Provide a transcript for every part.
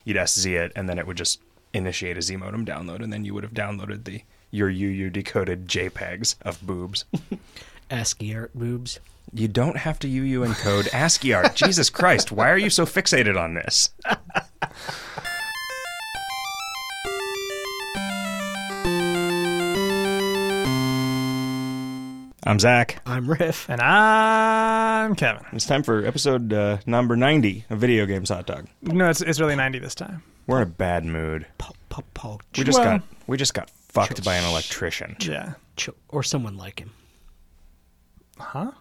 you'd SZ it, and then it would just initiate a Z modem download, and then you would have downloaded your UU decoded JPEGs of boobs. ASCII art boobs. You don't have to UU encode ASCII art. Jesus Christ, why are you so fixated on this? I'm Zach. I'm Riff. And I'm Kevin. It's time for episode number 90 of Video Games Hot Dog. No, it's really 90 this time. We're in a bad mood. We just got fucked by an electrician. Yeah. Or someone like him. Huh?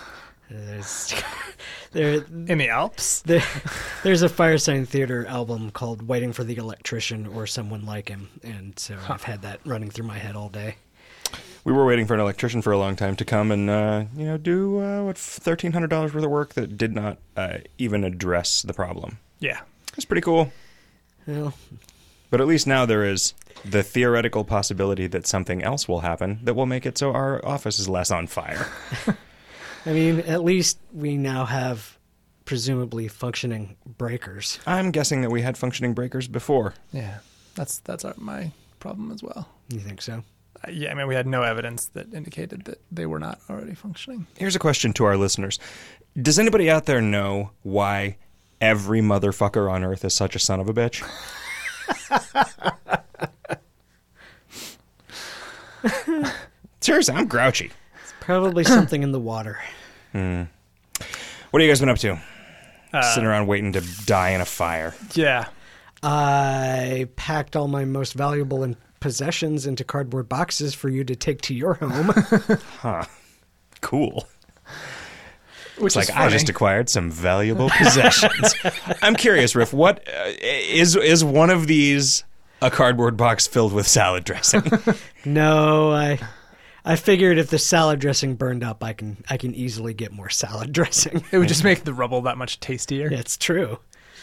There, in the Alps? There's a Firesign Theater album called Waiting for the Electrician or Someone Like Him, and so I've had that running through my head all day. We were waiting for an electrician for a long time to come and do $1,300 worth of work that did not even address the problem. Yeah. It's pretty cool. Well, but at least now there is the theoretical possibility that something else will happen that will make it so our office is less on fire. I mean, at least we now have presumably functioning breakers. I'm guessing that we had functioning breakers before. Yeah. That's my problem as well. You think so? Yeah, I mean, we had no evidence that indicated that they were not already functioning. Here's a question to our listeners. Does anybody out there know why every motherfucker on Earth is such a son of a bitch? Seriously, I'm grouchy. It's probably something in the water. What have you guys been up to? Sitting around waiting to die in a fire. Yeah. I packed all my most valuable possessions into cardboard boxes for you to take to your home. Huh. Cool. Which it's is like, funny. I just acquired some valuable possessions. I'm curious, Riff, what is one of these a cardboard box filled with salad dressing? No, I figured if the salad dressing burned up, I can easily get more salad dressing. It would just make the rubble that much tastier. It's true.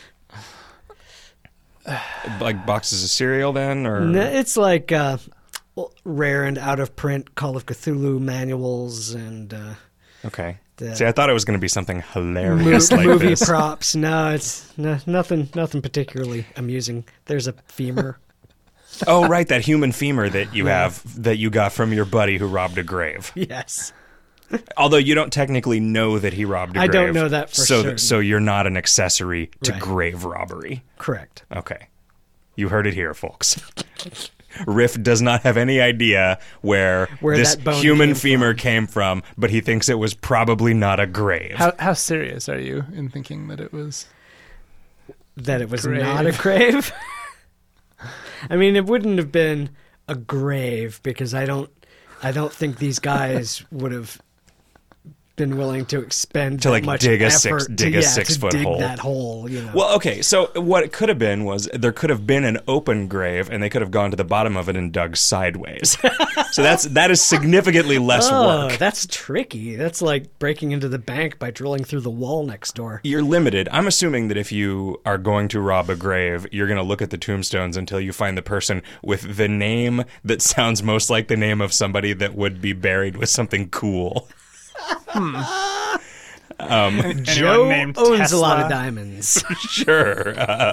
Like boxes of cereal then? Or No, it's like rare and out of print Call of Cthulhu manuals and okay. See, I thought it was going to be something hilarious like movie this. props. No, it's nothing particularly amusing. There's a femur. Oh, right, that human femur that you have that you got from your buddy who robbed a grave. Yes. Although you don't technically know that he robbed a grave. I don't know that for certain. So you're not an accessory to Right. grave robbery. Correct. Okay. You heard it here, folks. Riff does not have any idea where this that bone human came femur from. came from, but he thinks it was probably not a grave. How serious are you in thinking that it was? That it was Grave. not a grave. I mean, it wouldn't have been a grave because I don't think these guys would have been willing to expend To, that like, much dig a effort to 6 foot dig hole. that hole. You know. Well, okay, so what it could have been was there could have been an open grave, and they could have gone to the bottom of it and dug sideways. So that is significantly less work. That's tricky. That's like breaking into the bank by drilling through the wall next door. You're limited. I'm assuming that if you are going to rob a grave, you're going to look at the tombstones until you find the person with the name that sounds most like the name of somebody that would be buried with something cool. Joe named owns Tesla? a lot of diamonds. Sure.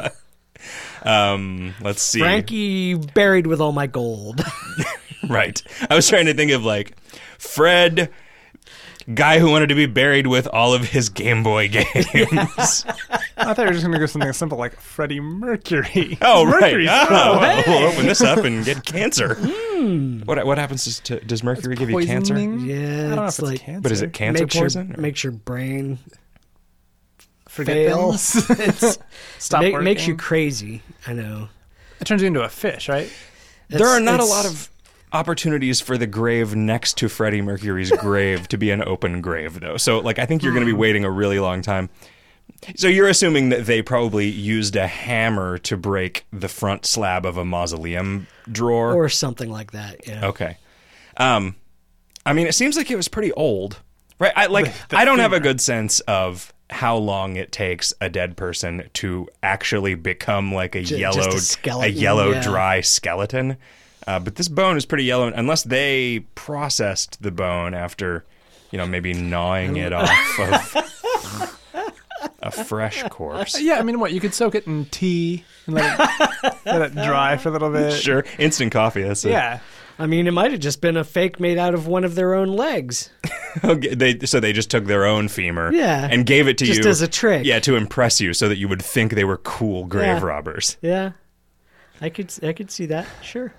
Let's see. Frankie buried with all my gold. Right. I was trying to think of like Fred, guy who wanted to be buried with all of his Game Boy games. I thought you were just going to go something simple like Freddie Mercury. Oh, right. Mercury's cool. We'll open this up and get cancer. What happens does Mercury give you cancer? Poisoning? I Yeah, don't know it's if it's like cancer. But is it cancer poison? makes your brain Forget fail. things? Stop working. makes you crazy. I know. It turns you into a fish, right? There are not a It's- lot of opportunities for the grave next to Freddie Mercury's grave to be an open grave, though. So, like, I think you're going to be waiting a really long time. So you're assuming that they probably used a hammer to break the front slab of a mausoleum drawer? or something like that. Yeah. Okay. I mean, it seems like it was pretty old, right? I The don't have a femur. good sense of how long it takes a dead person to actually become like a Just a yellow, skeleton, yellow yeah. dry skeleton. But this bone is pretty yellow, unless they processed the bone after, maybe gnawing it off of a fresh corpse. Yeah, I mean, what, you could soak it in tea and let it dry for a little bit. Sure, instant coffee. That's it. Yeah. I mean, it might have just been a fake made out of one of their own legs. Okay, so they just took their own femur Yeah. and gave it to you. Just as a trick. Yeah, to impress you so that you would think they were cool grave Yeah. robbers. Yeah. I could see that. Sure.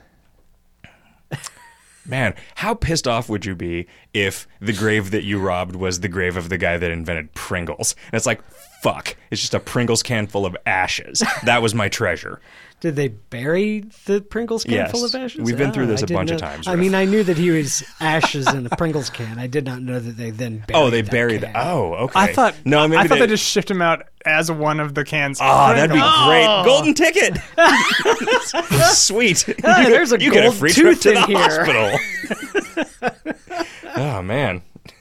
Man, how pissed off would you be if the grave that you robbed was the grave of the guy that invented Pringles? And it's like, fuck, it's just a Pringles can full of ashes. That was my treasure. Did they bury the Pringles can Yes. full of ashes? We've been through this I a didn't bunch of know- times, I Riff. mean, I knew that he was ashes in a Pringles can. I did not know that they then buried Oh, they that buried can. that. Oh, okay. I thought maybe they just shipped him out as one of the cans. Oh, that'd be great. Golden ticket. Sweet. Hey, there's a you get a gold free trip tooth to the in here. hospital. Oh, man.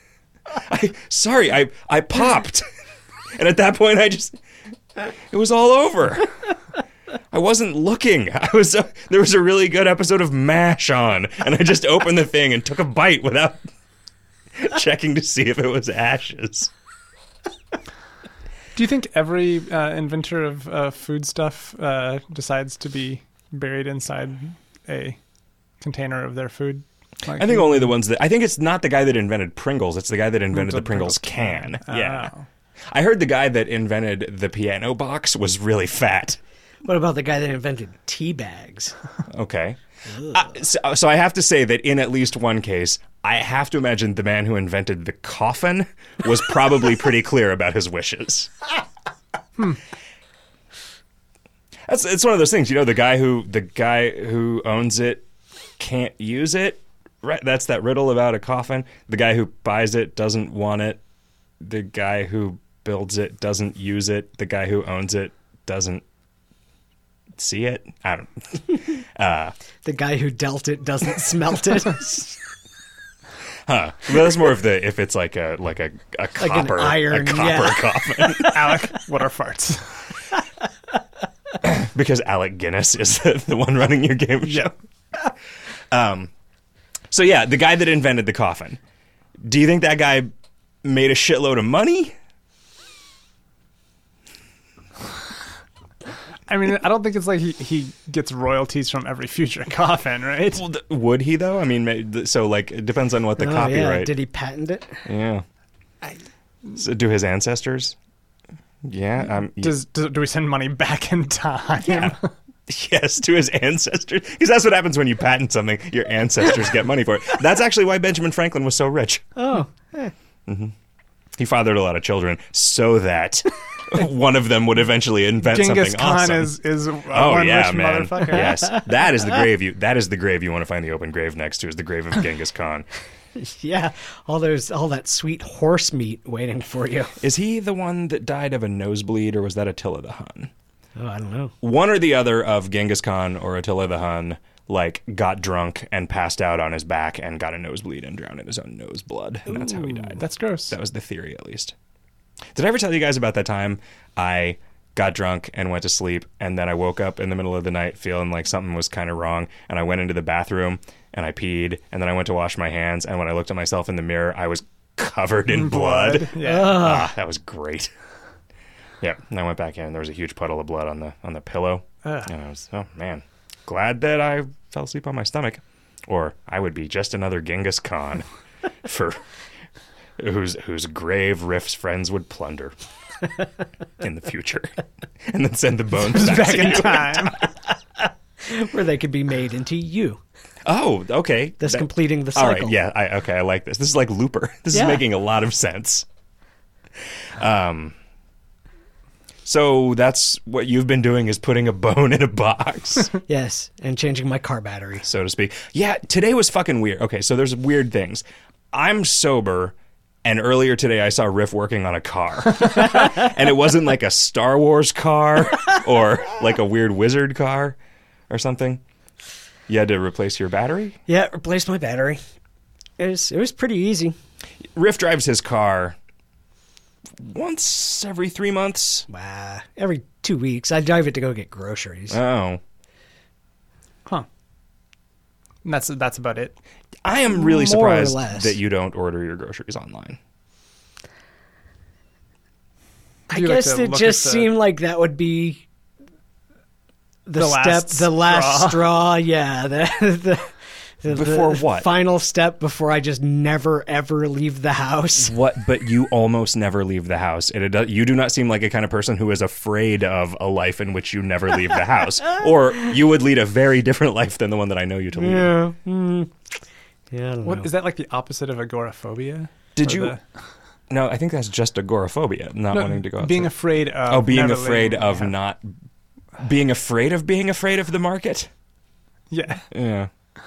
I popped. And at that point, it was all over. I wasn't looking. There was a really good episode of MASH on, and I just opened the thing and took a bite without checking to see if it was ashes. Do you think every inventor of food stuff decides to be buried inside a container of their food? Like, I think only the ones I think it's not the guy that invented Pringles, it's the guy that invented the Pringles can. Yeah. Oh. I heard the guy that invented the piano box was really fat. What about the guy that invented tea bags? Okay. So I have to say that in at least one case, I have to imagine the man who invented the coffin was probably pretty clear about his wishes. It's one of those things, the guy who owns it can't use it. Right, that's that riddle about a coffin. The guy who buys it doesn't want it. The guy who builds it doesn't use it. The guy who owns it doesn't see it. I don't. The guy who dealt it doesn't smelt it. Well, that's more of the if it's like a copper iron, yeah. coffin. Alec, what are farts? Because Alec Guinness is the one running your game show. So yeah, the guy that invented the coffin. Do you think that guy made a shitload of money? I mean, I don't think it's like he gets royalties from every future coffin, right? Well, would he though? I mean, so like it depends on what the Oh, copyright. yeah. Did he patent it? Yeah. So do his ancestors? Yeah. Do we send money back in time? Yeah. Yes, to his ancestors. Because that's what happens when you patent something. Your ancestors get money for it. That's actually why Benjamin Franklin was so rich. Oh. He fathered a lot of children so that one of them would eventually invent Genghis something Khan awesome. is Oh one yeah, rich man. motherfucker. Yes, that is the grave you want to find the open grave next to is the grave of Genghis Khan. Yeah. All that sweet horse meat waiting for you. Is he the one that died of a nosebleed, or was that Attila the Hun? Oh, I don't know. One or the other of Genghis Khan or Attila the Hun, got drunk and passed out on his back and got a nosebleed and drowned in his own nose blood, and that's how he died. That's gross. That was the theory, at least. Did I ever tell you guys about that time I got drunk and went to sleep, and then I woke up in the middle of the night feeling like something was kind of wrong, and I went into the bathroom, and I peed, and then I went to wash my hands, and when I looked at myself in the mirror, I was covered in blood. Yeah. That was great. Yeah, and I went back in, and there was a huge puddle of blood on the pillow, and I was, oh man, glad that I fell asleep on my stomach, or I would be just another Genghis Khan for whose grave Riff's friends would plunder in the future, and then send the bones Back in time. Where they could be made into you. Oh, okay. Thus completing the All cycle. right, yeah, I like this. This is like Looper. This is Yeah. making a lot of sense. So that's what you've been doing, is putting a bone in a box, Yes, and changing my car battery. so to speak. Yeah, today was fucking weird. Okay, so there's weird things. I'm sober, and earlier today I saw Riff working on a car. And it wasn't like a Star Wars car or like a weird wizard car or something. You had to replace your battery? Yeah, replaced my battery. It was pretty easy. Riff drives his car once every 3 months. Every 2 weeks, I drive it to go get groceries. Oh. Huh. And that's about it. I am really More or surprised less. that you don't order your groceries online. I Do you like guess to it look just at the- seemed like that would be the last last straw. Yeah, Before what? Final step before I just never ever leave the house. What? But you almost never leave the house. You do not seem like a kind of person who is afraid of a life in which you never leave the house, or you would lead a very different life than the one that I know you to lead. Yeah. Yeah. I don't What know. is that like the opposite of agoraphobia? Did Or you? No, I think that's just agoraphobia, not wanting to go outside. being afraid of? Oh, being never afraid leaving of the house. not being afraid of the market. Yeah. Yeah.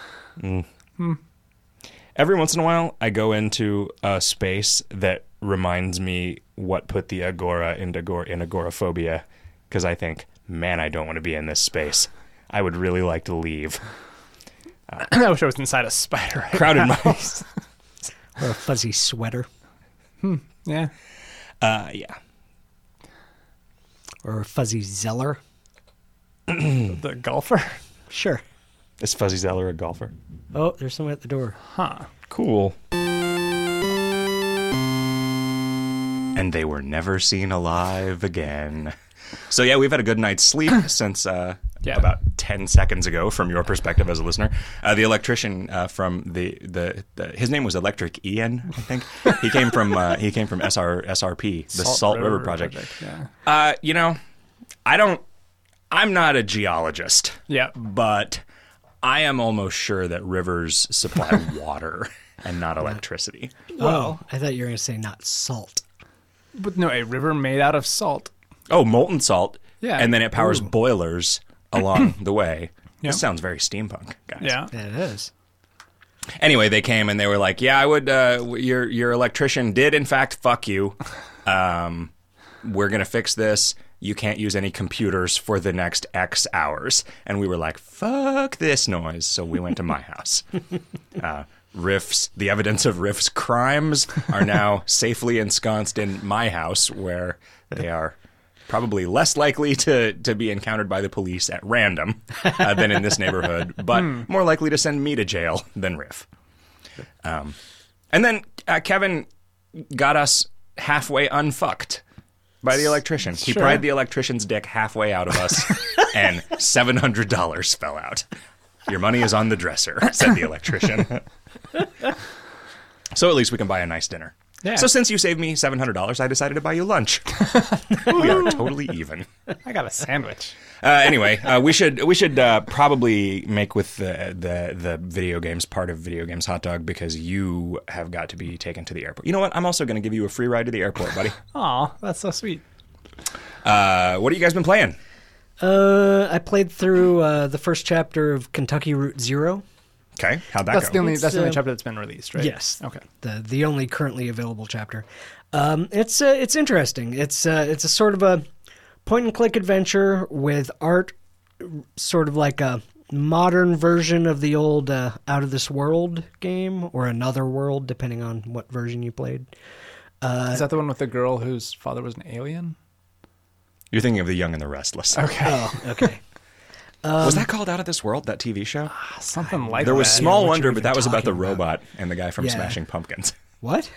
Every once in a while, I go into a space that reminds me what put the agora in agoraphobia, because I think, man, I don't want to be in this space. I would really like to leave. I wish I was inside a spider. Right Crowded now. mice. Or a fuzzy sweater. Yeah. Yeah. Or a fuzzy zeller. The golfer. Sure. Is Fuzzy Zeller a golfer? Oh, there's someone at the door. Huh. Cool. And they were never seen alive again. So yeah, we've had a good night's sleep since about 10 seconds ago, from your perspective as a listener. The electrician from the his name was Electric Ian, I think. He came from SRP, the Salt River Project. Yeah. I'm not a geologist. Yeah. But I am almost sure that rivers supply water and not electricity. Well, I thought you were going to say not salt. But no, a river made out of salt. Oh, molten salt. Yeah. And then it powers boilers along the way. Yeah. This sounds very steampunk, guys. Yeah. Yeah, it is. Anyway, they came and they were like, "Yeah, I would. Your electrician did in fact fuck you. We're gonna fix this. You can't use any computers for the next X hours." And we were like, "Fuck this noise!" So we went to my house. Riff's, the evidence of Riff's crimes are now safely ensconced in my house, where they are probably less likely to be encountered by the police at random than in this neighborhood, but more likely to send me to jail than Riff. And then Kevin got us halfway unfucked by the electrician. He Sure. pried the electrician's dick halfway out of us, and $700 fell out. "Your money is on the dresser," said the electrician. So at least we can buy a nice dinner. Yeah. So since you saved me $700, I decided to buy you lunch. We are totally even. I got a sandwich. Anyway, we should probably make with the video games part of Video Games Hot Dog, because you have got to be taken to the airport. You know what? I'm also going to give you a free ride to the airport, buddy. Aw, that's so sweet. What have you guys been playing? I played through the first chapter of Kentucky Route Zero. Okay, how'd that That's go? the only It's, that's the only chapter that's been released, right? Yes. Okay. The only currently available chapter. It's interesting. It's a sort of a point and click adventure with art, sort of like a modern version of the old Out of This World game, or Another World, depending on what version you played. Is that the one with the girl whose father was an alien? You're thinking of The Young and the Restless. Okay. Oh, okay. Was that called Out of This World, that TV show? Something like There was that. Small what Wonder, you're but that was about the even talking robot and the guy from Yeah. Smashing Pumpkins. What?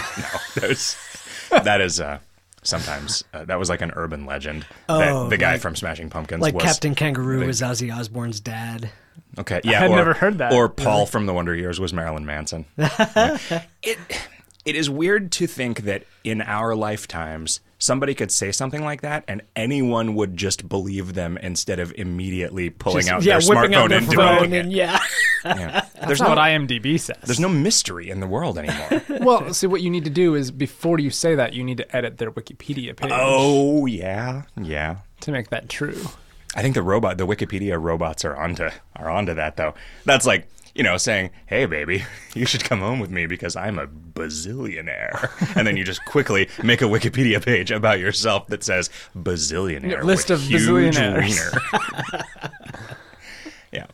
That is sometimes that was like an urban legend. Oh, that the guy like- from Smashing Pumpkins Like was Captain Kangaroo was Ozzy Osbourne's dad. Okay, yeah, had never heard that. Or Paul from the Wonder Years was Marilyn Manson. Yeah. It is weird to think that in our lifetimes somebody could say something like that and anyone would just believe them instead of immediately pulling out their whipping out smartphone their and phone doing it. and yeah. Yeah. That's not what IMDb says. There's no mystery in the world anymore. Well, see, what you need to do is before you say that, you need to edit their Wikipedia page Oh yeah, yeah. to make that true. I think the Wikipedia robots are onto that though. That's like, saying, "Hey baby, you should come home with me because I'm a bazillionaire." And then you just quickly make a Wikipedia page about yourself that says bazillionaire. Yeah, list with of huge bazillionaires. wiener. Yeah.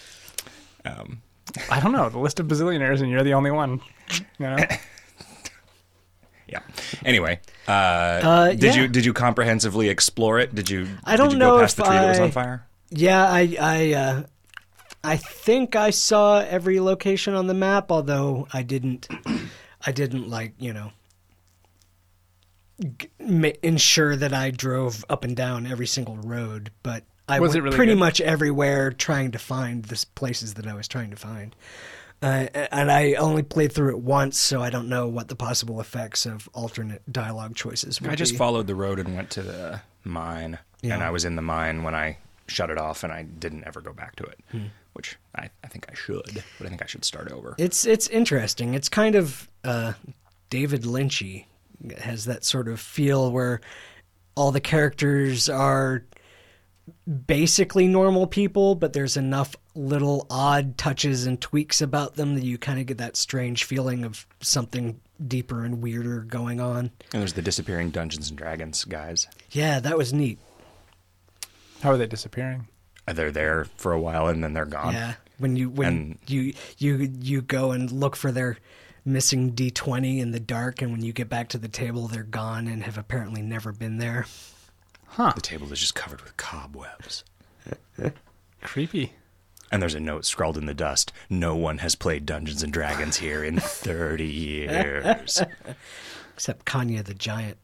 I don't know. The list of bazillionaires, and you're the only one. You know? Yeah. Anyway, Yeah. did you comprehensively explore it? Did you don't did you know go past if the tree that was I- on fire? Yeah, I think I saw every location on the map, although I didn't like, ensure that I drove up and down every single road, but I Was went it really pretty good? much everywhere trying to find the places that I was trying to find. And I only played through it once, so I don't know what the possible effects of alternate dialogue choices would I just be. followed the road and went to the mine, Yeah. and I was in the mine when I shut it off, and I didn't ever go back to it, which I think I should, but I think I should start over. It's interesting. It's kind of David Lynchy. It has that sort of feel where all the characters are basically normal people, but there's enough little odd touches and tweaks about them that you kind of get that strange feeling of something deeper and weirder going on. And there's the disappearing Dungeons and Dragons guys. Yeah, that was neat. How are they disappearing? They're there for a while and then they're gone. Yeah, when And- you go and look for their missing D20 in the dark, and when you get back to the table, they're gone and have apparently never been there. Huh. The table is just covered with cobwebs. Creepy. And there's a note scrawled in the dust. No one has played Dungeons and Dragons here in 30 years. Except Kanye the Giant.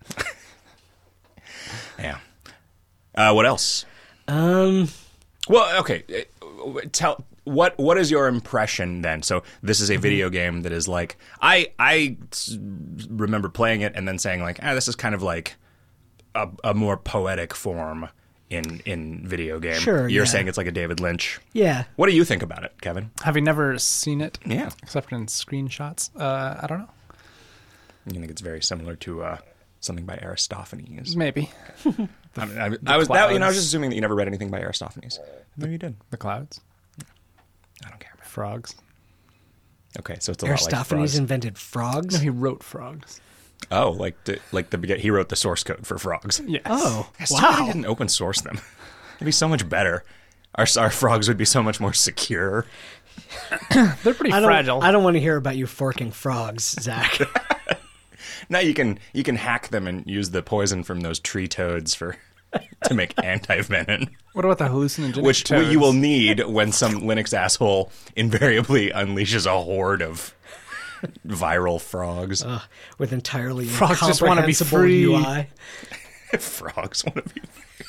Yeah. What else? Um, Well, okay. Tell what is your impression then? So this is a video game that is like I remember playing it and then saying like, this is kind of like a more poetic form in video game. Sure, You're yeah. saying it's like a David Lynch. yeah. What do you think about it, Kevin? Having never seen it, Yeah. except in screenshots, I don't know. You think it's very similar to something by Aristophanes? Maybe. I was clouds. just assuming that you never read anything by Aristophanes. No, you did. The clouds, I don't care. Man. frogs. Okay, so it's a lot like Aristophanes frogs. invented frogs? No, he wrote frogs. Oh, he wrote the source code for frogs. Yes. Oh, It's too bad he wow. didn't open source them. It'd be so much better. Our frogs would be so much more secure. They're pretty fragile. I don't want to hear about you forking frogs, Zach. Now you can hack them and use the poison from those tree toads to make anti-venom, What about the hallucinogenic which toads? you will need when some Linux asshole invariably unleashes a horde of viral frogs. With entirely Frogs just wanna be incomprehensible free. UI. Frogs want to be.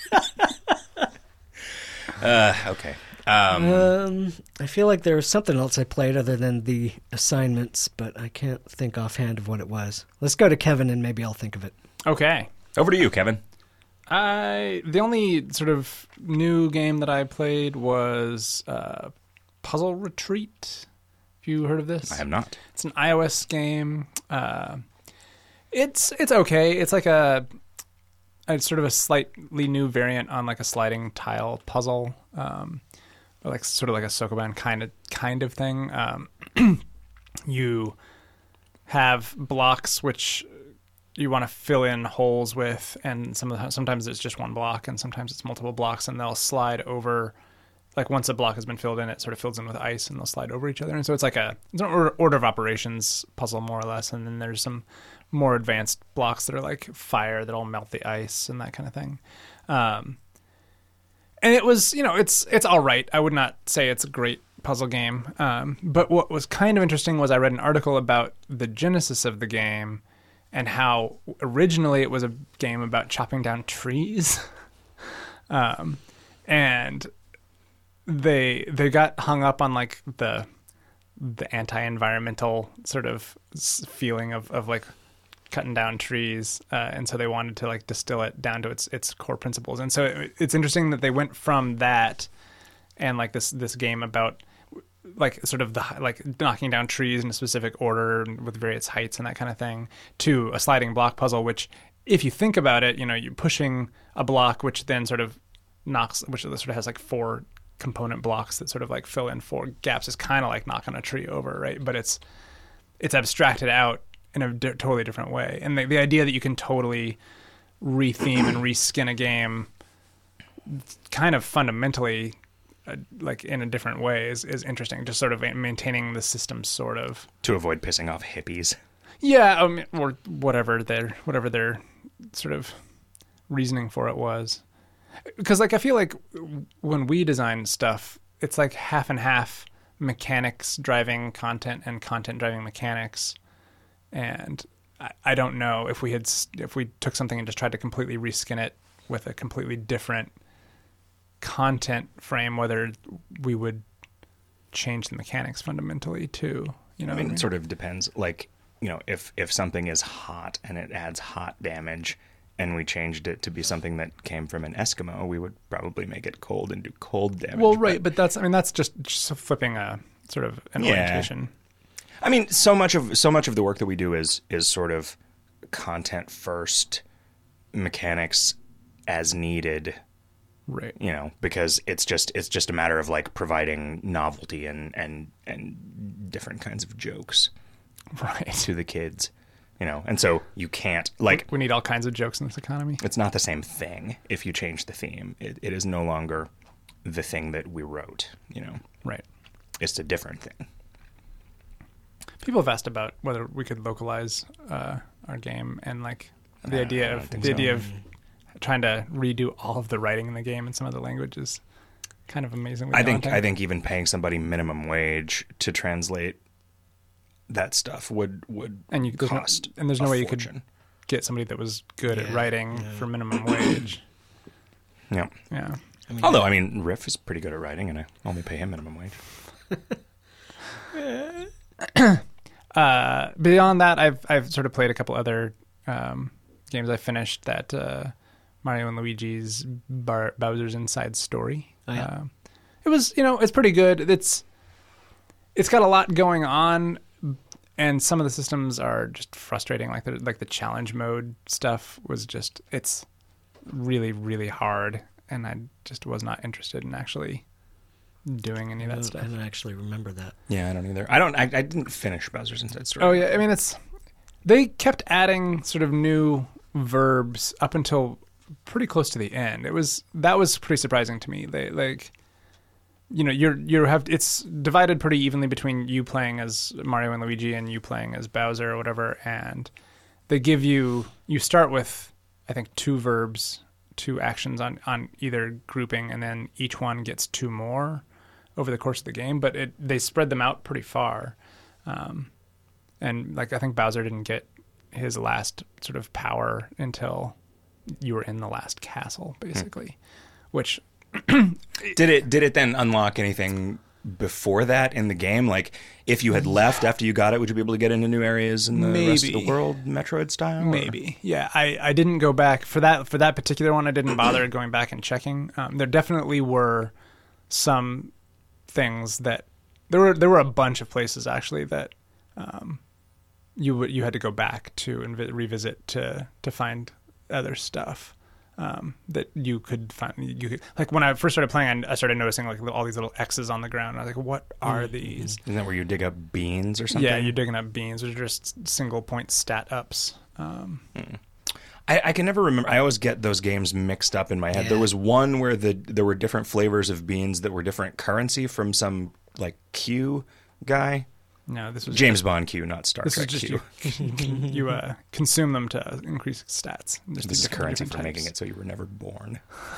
Okay. I feel like there was something else I played other than the assignments, but I can't think offhand of what it was. Let's go to Kevin and maybe I'll think of it. Okay. Over to you, Kevin. The only sort of new game that I played was Puzzle Retreat. Have you heard of this? I have not. It's an iOS game. It's okay. It's like it's sort of a slightly new variant on like a sliding tile puzzle, or like sort of like a Sokoban kind of thing. You have blocks which you want to fill in holes with, and sometimes it's just one block, and sometimes it's multiple blocks, and they'll slide over. Like once a block has been filled in, it sort of fills in with ice, and they'll slide over each other. And so it's like it's an order of operations puzzle more or less. And then there's some more advanced blocks that are like fire that'll melt the ice and that kind of thing. And it was, it's all right. I would not say it's a great puzzle game. But what was kind of interesting was I read an article about the genesis of the game and how originally it was a game about chopping down trees. And they got hung up on like the anti-environmental sort of feeling of like cutting down trees, and so they wanted to like distill it down to its core principles. And so it's interesting that they went from that and like this game about like sort of like knocking down trees in a specific order with various heights and that kind of thing to a sliding block puzzle, which if you think about it, you're pushing a block which then sort of which sort of has like 4 component blocks that sort of like fill in 4 gaps. Is kind of like knocking a tree over, right? But it's abstracted out in a totally different way. And the idea that you can totally retheme and reskin a game kind of fundamentally like in a different way is interesting. Just sort of maintaining the system sort of To avoid pissing off hippies. yeah, or whatever their sort of reasoning for it was. Because like I feel like when we design stuff, it's like half and half mechanics driving content and content driving mechanics. And I don't know if we took something and just tried to completely reskin it with a completely different content frame, whether we would change the mechanics fundamentally too. You know, I mean, it sort of depends. Like, you know, if something is hot and it adds hot damage, and we changed it to be something that came from an Eskimo, we would probably make it cold and do cold damage. Well, right, but that's just flipping a sort of an orientation. I mean, so much of the work that we do is sort of content first, mechanics as needed. Right. You know, because it's just a matter of like providing novelty and different kinds of jokes, right, to the kids. You know, and so you can't, like... We need all kinds of jokes in this economy. It's not the same thing if you change the theme. It is no longer the thing that we wrote, you know. Right. It's a different thing. People have asked about whether we could localize our game, and like the idea of trying to redo all of the writing in the game in some other languages kind of amazingly daunting. I think even paying somebody minimum wage to translate that stuff would cost and there's no way you fortune. could get somebody that was good at writing for minimum wage. Yeah. Yeah. Although, I mean, Riff is pretty good at writing, and I only pay him minimum wage. Beyond that, I've sort of played a couple other games. I finished that Mario and Luigi's Bowser's Inside Story. Oh, yeah. It was, it's pretty good. It's got a lot going on, and some of the systems are just frustrating. Like the challenge mode stuff was just, it's really, really hard, and I just was not interested in actually doing any of that stuff. I don't actually remember that. Yeah, I don't either. I didn't finish Bowser's Inside Story. Oh yeah, I mean they kept adding sort of new verbs up until pretty close to the end. That was pretty surprising to me. They like, it's divided pretty evenly between you playing as Mario and Luigi and you playing as Bowser or whatever, and they give you start with, I think, 2 verbs, 2 actions on either grouping, and then each one gets 2 more over the course of the game, but they spread them out pretty far. And like, I think Bowser didn't get his last sort of power until you were in the last castle, basically, which Did it then unlock anything before that in the game? Like, if you had left after you got it, would you be able to get into new areas in the rest of the world, Metroid style? Or? Maybe. Yeah, I didn't go back for that particular one. I didn't bother going back and checking. There definitely were some things that there were a bunch of places actually that you had to go back to and revisit to find other stuff. That you could find. Like when I first started playing, I started noticing like all these little X's on the ground. I was like, "What are these?" Isn't that where you dig up beans or something? Yeah, you're digging up beans, which are just single point stat ups. I can never remember. I always get those games mixed up in my head. Yeah. There was one where there were different flavors of beans that were different currency from some like Q guy. No, this was James Bond Q, not Star Trek Q. You consume them to increase stats. This is currency for making it so you were never born.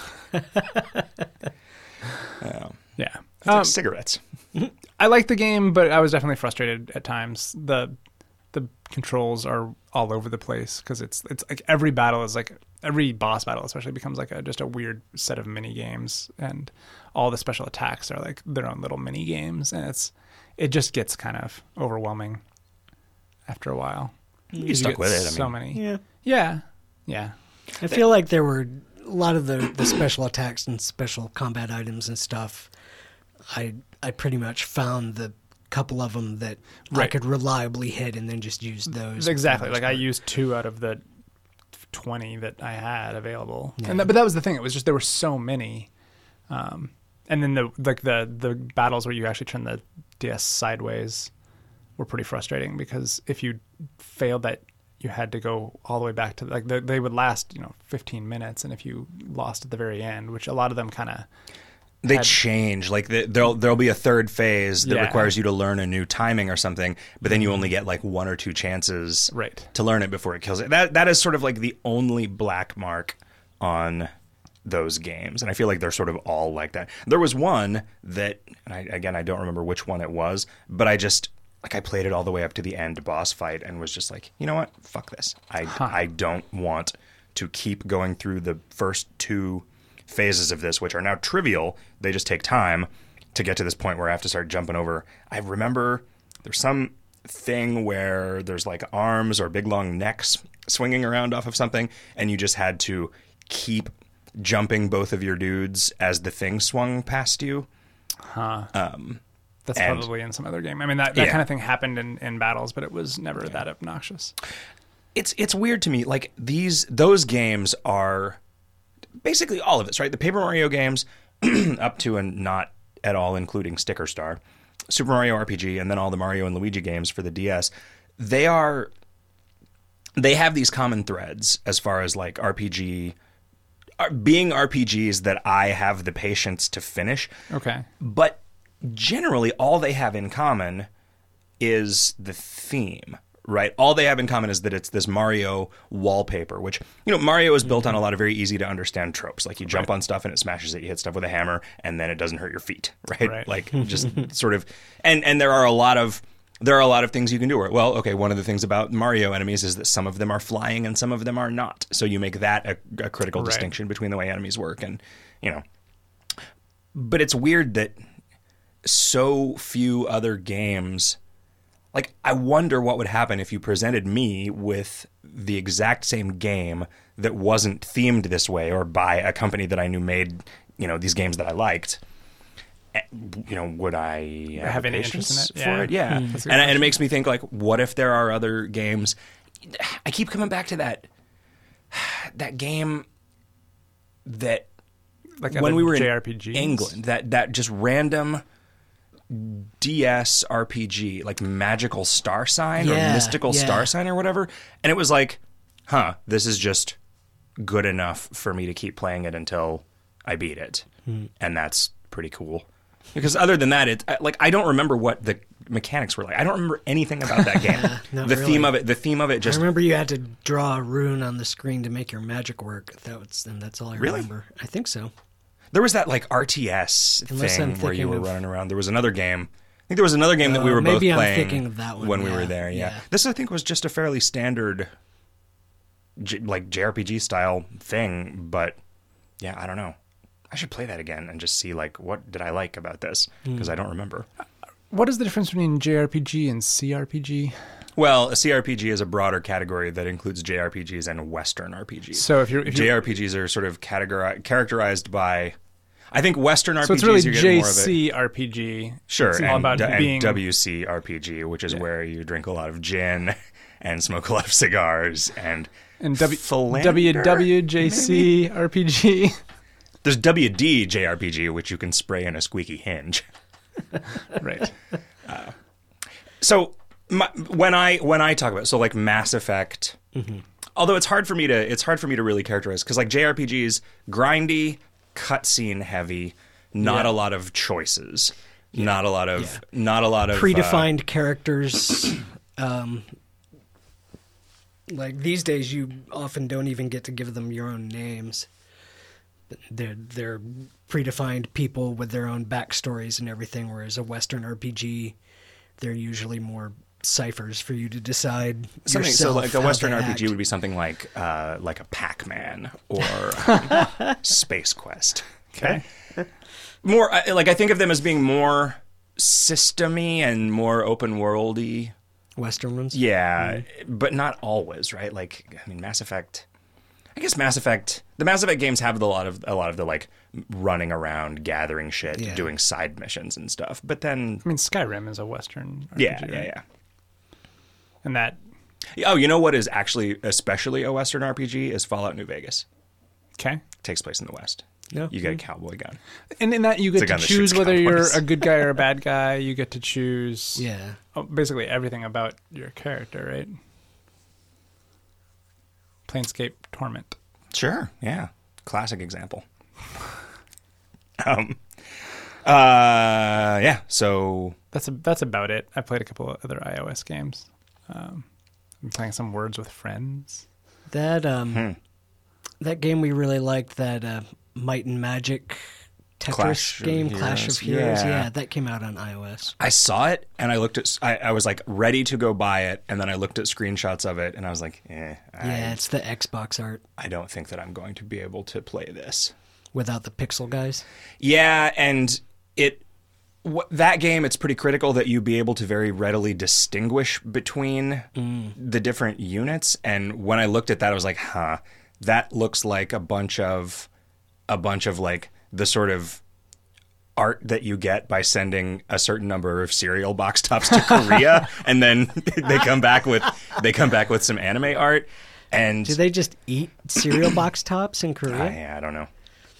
Yeah. It's like cigarettes. I like the game, but I was definitely frustrated at times. The controls are all over the place because it's like every battle is like, every boss battle especially becomes like just a weird set of mini games, and all the special attacks are like their own little mini games, and it just gets kind of overwhelming after a while. You stuck with it. So many. Yeah. I feel like there were a lot of the special attacks and special combat items and stuff. I pretty much found the couple of them that I could reliably hit and then just use those. Exactly. Like I used 2 out of the 20 that I had available. Yeah. But that was the thing. It was just there were so many. And then the battles where you actually turn the DS sideways were pretty frustrating, because if you failed that, you had to go all the way back to like they would last 15 minutes, and if you lost at the very end, which a lot of them kind of they change, like there'll be a third phase that requires you to learn a new timing or something, but then you only get like 1 or 2 chances to learn it before it kills it. That is sort of like the only black mark on those games, and I feel like they're sort of all like that. There was one that, and I don't remember which one it was, but like I played it all the way up to the end boss fight and was just like, you know what? Fuck this. I don't want to keep going through the first 2 phases of this, which are now trivial. They just take time to get to this point where I have to start jumping over. I remember there's some thing where there's like arms or big long necks swinging around off of something, and you just had to keep jumping both of your dudes as the thing swung past you. That's probably in some other game. I mean, that kind of thing happened in battles, but it was never that obnoxious. It's weird to me. Like those games are basically all of this, right? The Paper Mario games up to and not at all including Sticker Star, Super Mario RPG, and then all the Mario and Luigi games for the DS. They have these common threads as far as like being RPGs that I have the patience to finish. Okay. But generally all they have in common is the theme, right? All they have in common is that it's this Mario wallpaper, which, Mario is built on a lot of very easy to understand tropes. Like you jump on stuff and it smashes it, you hit stuff with a hammer, and then it doesn't hurt your feet, right? Like just sort of, and there are a lot of things you can do where, well, okay, one of the things about Mario enemies is that some of them are flying and some of them are not. So you make that a critical distinction between the way enemies work and, but it's weird that so few other games, like I wonder what would happen if you presented me with the exact same game that wasn't themed this way or by a company that I knew made, these games that I liked. Would I have any interest in it for it? Yeah. And it makes me think, like, what if there are other games? I keep coming back to that game that, like when we were JRPGs? in England, that just random DS RPG, like Magical Star Sign or Mystical Star Sign or whatever. And it was like, this is just good enough for me to keep playing it until I beat it. And that's pretty cool. Because other than that, I don't remember what the mechanics were like. I don't remember anything about that game. The theme of it just... I remember you had to draw a rune on the screen to make your magic work. That's all I remember. I think so. There was that like RTS thing where you were running around. There was another game. I think there was another game that we were both playing. Maybe I'm thinking of that one when we were there. Yeah. This I think was just a fairly standard, like JRPG style thing. But yeah, I don't know. I should play that again and just see like what did I like about this because I don't remember. What is the difference between JRPG and CRPG? Well, a CRPG is a broader category that includes JRPGs and Western RPGs. So if you're JRPGs are sort of characterized by, I think Western RPGs. So it's really you're getting more of JCRPG. Sure, it's all about being WCRPG, which is where you drink a lot of gin and smoke a lot of cigars and WWJCRPG. There's WDJRPG, which you can spray in a squeaky hinge. Right. So when I talk about like Mass Effect, although it's hard for me to really characterize because like JRPGs, grindy, cutscene heavy, not a lot of choices, not a lot of predefined characters. Like these days, you often don't even get to give them your own names. They're predefined people with their own backstories and everything, whereas a Western RPG, they're usually more ciphers for you to decide yourself. So like a Western RPG act. would be something like a Pac-Man or Space Quest. Okay. More like I think of them as being more systemy and more open worldy. Western ones? Yeah, but not always, right? Like I mean Mass Effect. I guess the Mass Effect games have a lot of the like running around, gathering shit, doing side missions and stuff. But then, I mean, Skyrim is a Western RPG, yeah. And that. Oh, you know what is actually especially a Western RPG is Fallout New Vegas. Okay, it takes place in the West. No, you get a cowboy gun, and in that you get to choose whether you're a good guy or a bad guy. You get to choose, basically everything about your character, right? Planescape Torment. Sure, yeah. Classic example. So that's about it. I played a couple of other iOS games. I'm playing some Words with Friends. That that game we really liked, that Might and Magic Tetris Clash of game, Heroes. Clash of Heroes. Yeah. Yeah, that came out on iOS. I saw it and I looked at. I was like ready to go buy it, and then I looked at screenshots of it, and I was like, Yeah, it's the Xbox art I don't think that I'm going to be able to play this. without the pixel guys. Yeah, and that game, it's pretty critical that you be able to very readily distinguish between the different units. And when I looked at that, I was like, huh, that looks like a bunch of like the sort of art that you get by sending a certain number of cereal box tops to Korea, and then they come back with some anime art. And Do they just eat cereal box tops in Korea? I don't know.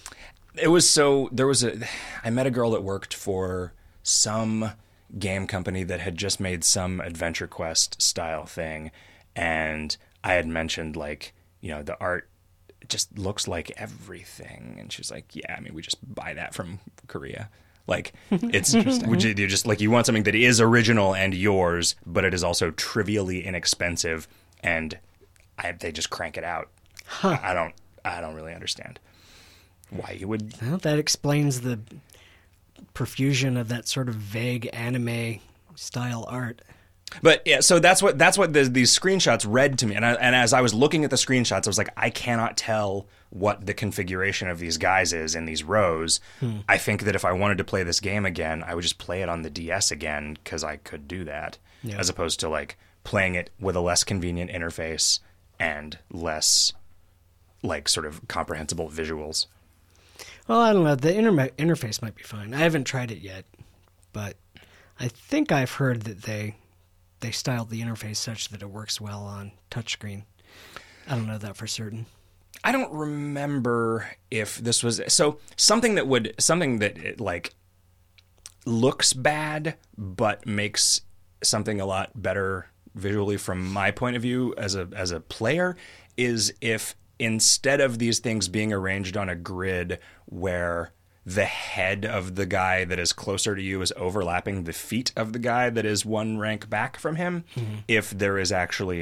I met a girl that worked for some game company that had just made some Adventure Quest style thing, and I had mentioned, like, you know, the art just looks like everything, and she was like, yeah, I mean, we just buy that from Korea. Like, it's you just like, you want something that is original and yours, but it is also trivially inexpensive, and they just crank it out. I don't really understand why you would. Well, that explains the profusion of that sort of vague anime style art. But yeah, so that's what these screenshots read to me, and as I was looking at the screenshots, I was like, I cannot tell what the configuration of these guys is in these rows. I think that if I wanted to play this game again, I would just play it on the DS again, because I could do that, as opposed to like playing it with a less convenient interface and less like sort of comprehensible visuals. Well, I don't know. The interface might be fine. I haven't tried it yet, but I think I've heard that they styled the interface such that it works well on touchscreen. I don't know that for certain. I don't remember if this was something that like looks bad but makes something a lot better visually from my point of view as a player is if instead of these things being arranged on a grid where the head of the guy that is closer to you is overlapping the feet of the guy that is one rank back from him, if there is actually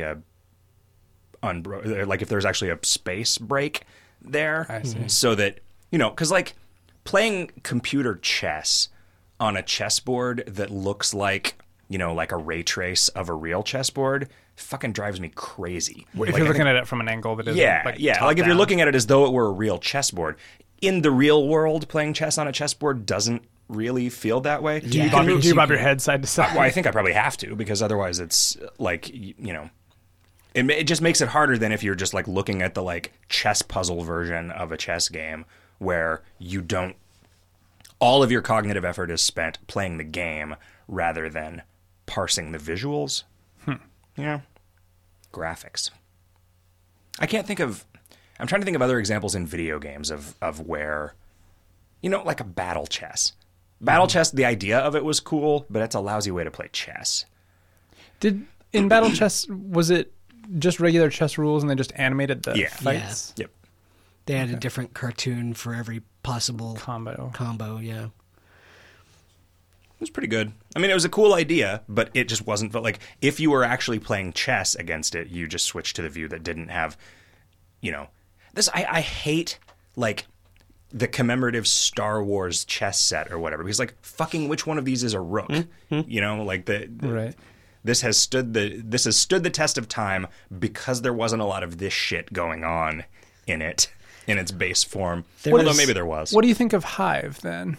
if there's actually a space break there, I see. so that, you know, because like playing computer chess on a chessboard that looks like, you know, like a ray trace of a real chessboard fucking drives me crazy. If you're looking at it from an angle that is like if you're looking at it as though it were a real chessboard. In the real world, playing chess on a chessboard doesn't really feel that way. Do you bob your head side to side? Well, I think I probably have to, because otherwise it's like, you know, it just makes it harder than if you're just like looking at the like chess puzzle version of a chess game where all of your cognitive effort is spent playing the game rather than parsing the visuals. Yeah. Graphics. I'm trying to think of other examples in video games of where, you know, like a battle chess. Battle chess, the idea of it was cool, but it's a lousy way to play chess. In battle chess, was it just regular chess rules and they just animated the fights? Yep. They had a different cartoon for every possible Combo, yeah. It was pretty good. I mean, it was a cool idea, but it just wasn't. But like, if you were actually playing chess against it, you just switched to the view that didn't have, you know, this. I hate like the commemorative Star Wars chess set or whatever, because like, fucking which one of these is a rook? You know, like right. This has stood the test of time because there wasn't a lot of this shit going on in it in its base form. Although maybe there was. What do you think of Hive then?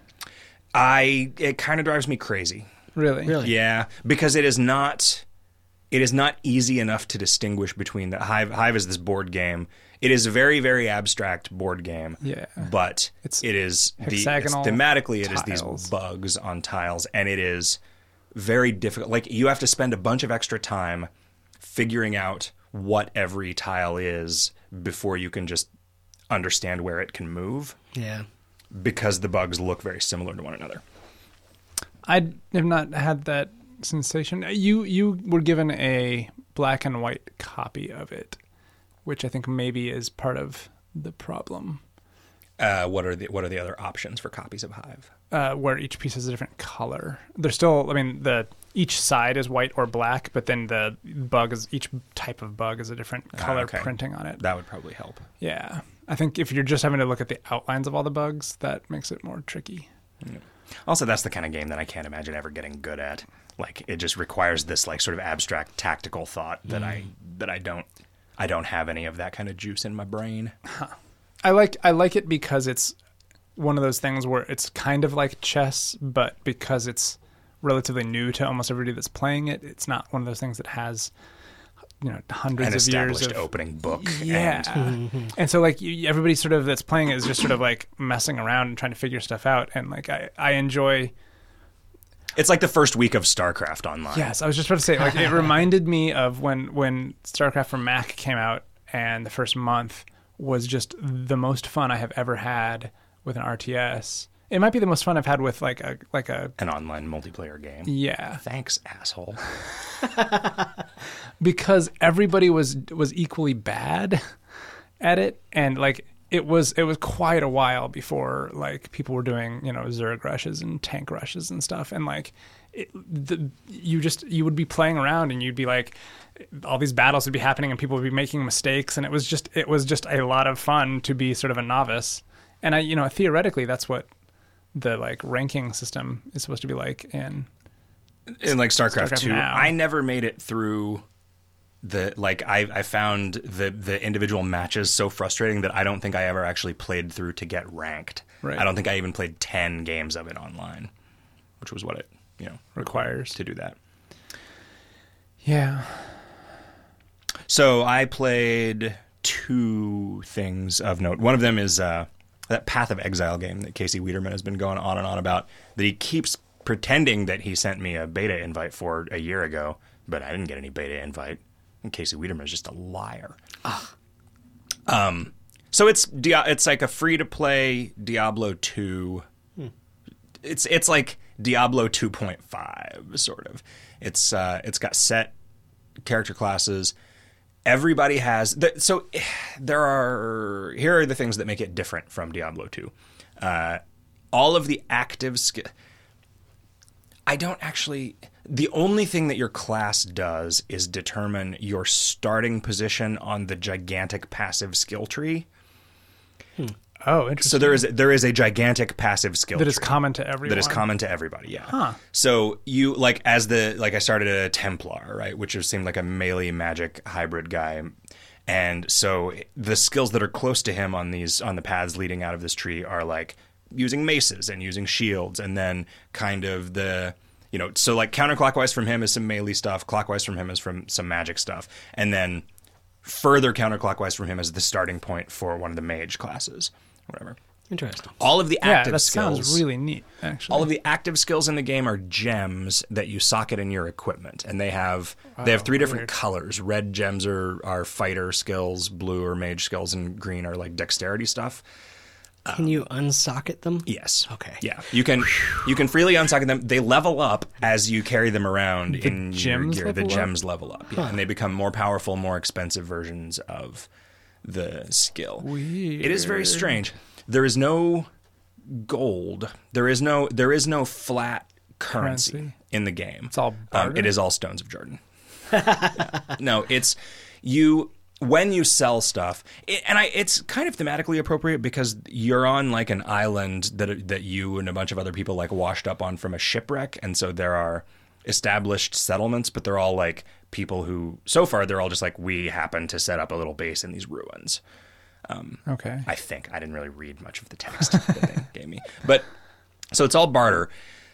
It kind of drives me crazy. Really? Yeah, because it is not easy enough to distinguish between the Hive is this board game. It is a very, very abstract board game. Yeah. But it is hexagonal thematically it is tiles. these bugs on tiles, and it is very difficult. Like, you have to spend a bunch of extra time figuring out what every tile is before you can just understand where it can move. Yeah. Because the bugs look very similar to one another. I have not had that sensation. You were given a black and white copy of it, which I think maybe is part of the problem. What are the other options for copies of Hive? Where each piece has a different color. They're still, I mean, each side is white or black, but then each type of bug is a different color printing on it. That would probably help. Yeah. I think if you're just having to look at the outlines of all the bugs, that makes it more tricky. Also, that's the kind of game that I can't imagine ever getting good at. Like, it just requires this like sort of abstract tactical thought that I don't have any of that kind of juice in my brain. I like it because it's one of those things where it's kind of like chess, but because it's relatively new to almost everybody that's playing it, it's not one of those things that has, hundreds An of years established of opening book. Yeah. And so like everybody sort of that's playing it is just sort of like messing around and trying to figure stuff out. And like I enjoy. It's like the first week of StarCraft Online. Yes, I was just about to say, like, it reminded me of when StarCraft for Mac came out, and the first month was just the most fun I have ever had with an RTS. It might be the most fun I've had with like an online multiplayer game. Yeah. Thanks, asshole. Because everybody was equally bad at it, and like it was quite a while before like people were doing Zerg rushes and tank rushes and stuff, and like you would be playing around and you'd be like, all these battles would be happening and people would be making mistakes, and it was just a lot of fun to be sort of a novice. And I theoretically that's what the like ranking system is supposed to be like in like StarCraft 2. now. I never made it through I found the individual matches so frustrating that I don't think I ever actually played through to get ranked. Right. I don't think I even played 10 games of it online, which was what it requires to do that. Yeah. So I played 2 things of note. One of them is that Path of Exile game that Casey Wiederman has been going on and on about, that he keeps pretending that he sent me a beta invite for a year ago, but I didn't get any beta invite. And Casey Wiederman is just a liar. So it's like a free-to-play Diablo 2. It's like Diablo 2.5, sort of. It's got set character classes. Everybody has... here are the things that make it different from Diablo 2. All of the active skill... I don't actually... The only thing that your class does is determine your starting position on the gigantic passive skill tree. Oh, interesting. So there is a gigantic passive skill that tree is common to everyone. that is common to everybody. Yeah. Huh. So you I started a Templar, right, which seemed like a melee magic hybrid guy, and so the skills that are close to him on the paths leading out of this tree are like using maces and using shields, and then kind of the so like counterclockwise from him is some melee stuff, clockwise from him is from some magic stuff, and then further counterclockwise from him is the starting point for one of the mage classes, whatever. Interesting. All of the active that skills. sounds really neat, actually. All of the active skills in the game are gems that you socket in your equipment, and they have 3 different colors. Red gems are fighter skills, blue are mage skills, and green are like dexterity stuff. Can you unsocket them? Yes. Okay. Yeah, you can freely unsocket them. They level up as you carry them around in your gear. The gems level up, yeah, and they become more powerful, more expensive versions of the skill. Weird. It is very strange. There is no gold. There is no flat currency in the game. It's all barter? It is all Stones of Jordan. Yeah. No, it's you. When you sell stuff, it's kind of thematically appropriate because you're on like an island that you and a bunch of other people like washed up on from a shipwreck, and so there are established settlements, but they're all like people who, so far, they're all just like, we happen to set up a little base in these ruins. Okay. I think I didn't really read much of the text that they gave me, but so it's all barter.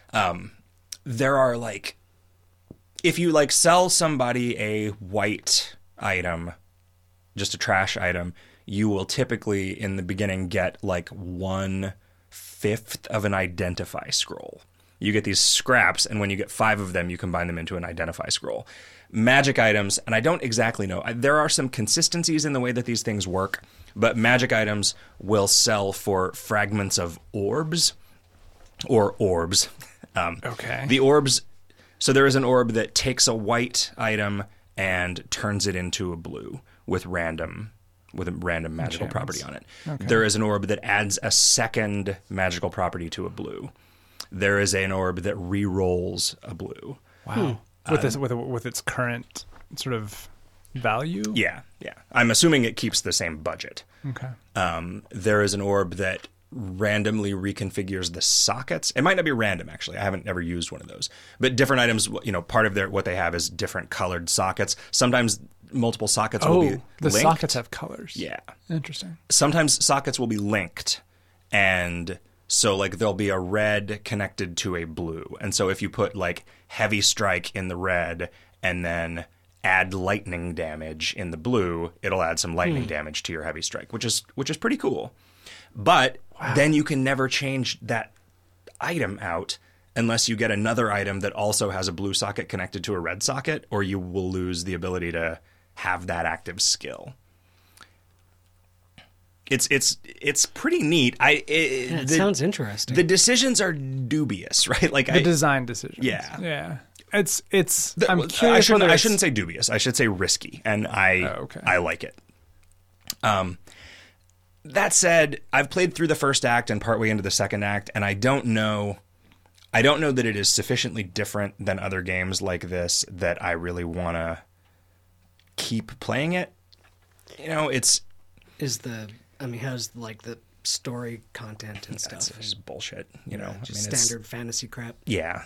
There are like, if you like sell somebody a white item, just a trash item, you will typically in the beginning get like 1/5 of an identify scroll. You get these scraps, and when you get 5 of them, you combine them into an identify scroll. Magic items, and I don't exactly know. There are some consistencies in the way that these things work, but magic items will sell for fragments of orbs or orbs. Okay. The orbs. So there is an orb that takes a white item and turns it into a blue with a random magical property on it. Okay. There is an orb that adds a second magical property to a blue. There is an orb that re-rolls a blue. Wow. With its current sort of value? Yeah. I'm assuming it keeps the same budget. Okay. There is an orb that randomly reconfigures the sockets. It might not be random, actually. I haven't ever used one of those. But different items, part of what they have is different colored sockets. Sometimes multiple sockets will be the linked. sockets have colors. Yeah. Interesting. Sometimes sockets will be linked. And so, like, there'll be a red connected to a blue. And so if you put, like, heavy strike in the red and then add lightning damage in the blue, it'll add some lightning damage to your heavy strike, which is pretty cool. But then you can never change that item out unless you get another item that also has a blue socket connected to a red socket, or you will lose the ability to have that active skill. It's pretty neat. It sounds interesting. The decisions are dubious, right? Like The design decisions. Yeah. It's. I'm curious. I shouldn't say dubious. I should say risky, and I like it. That said, I've played through the first act and partway into the second act, and I don't know that it is sufficiently different than other games like this that I really want to keep playing it. How's like the story content and stuff? It's just bullshit, standard fantasy crap. Yeah,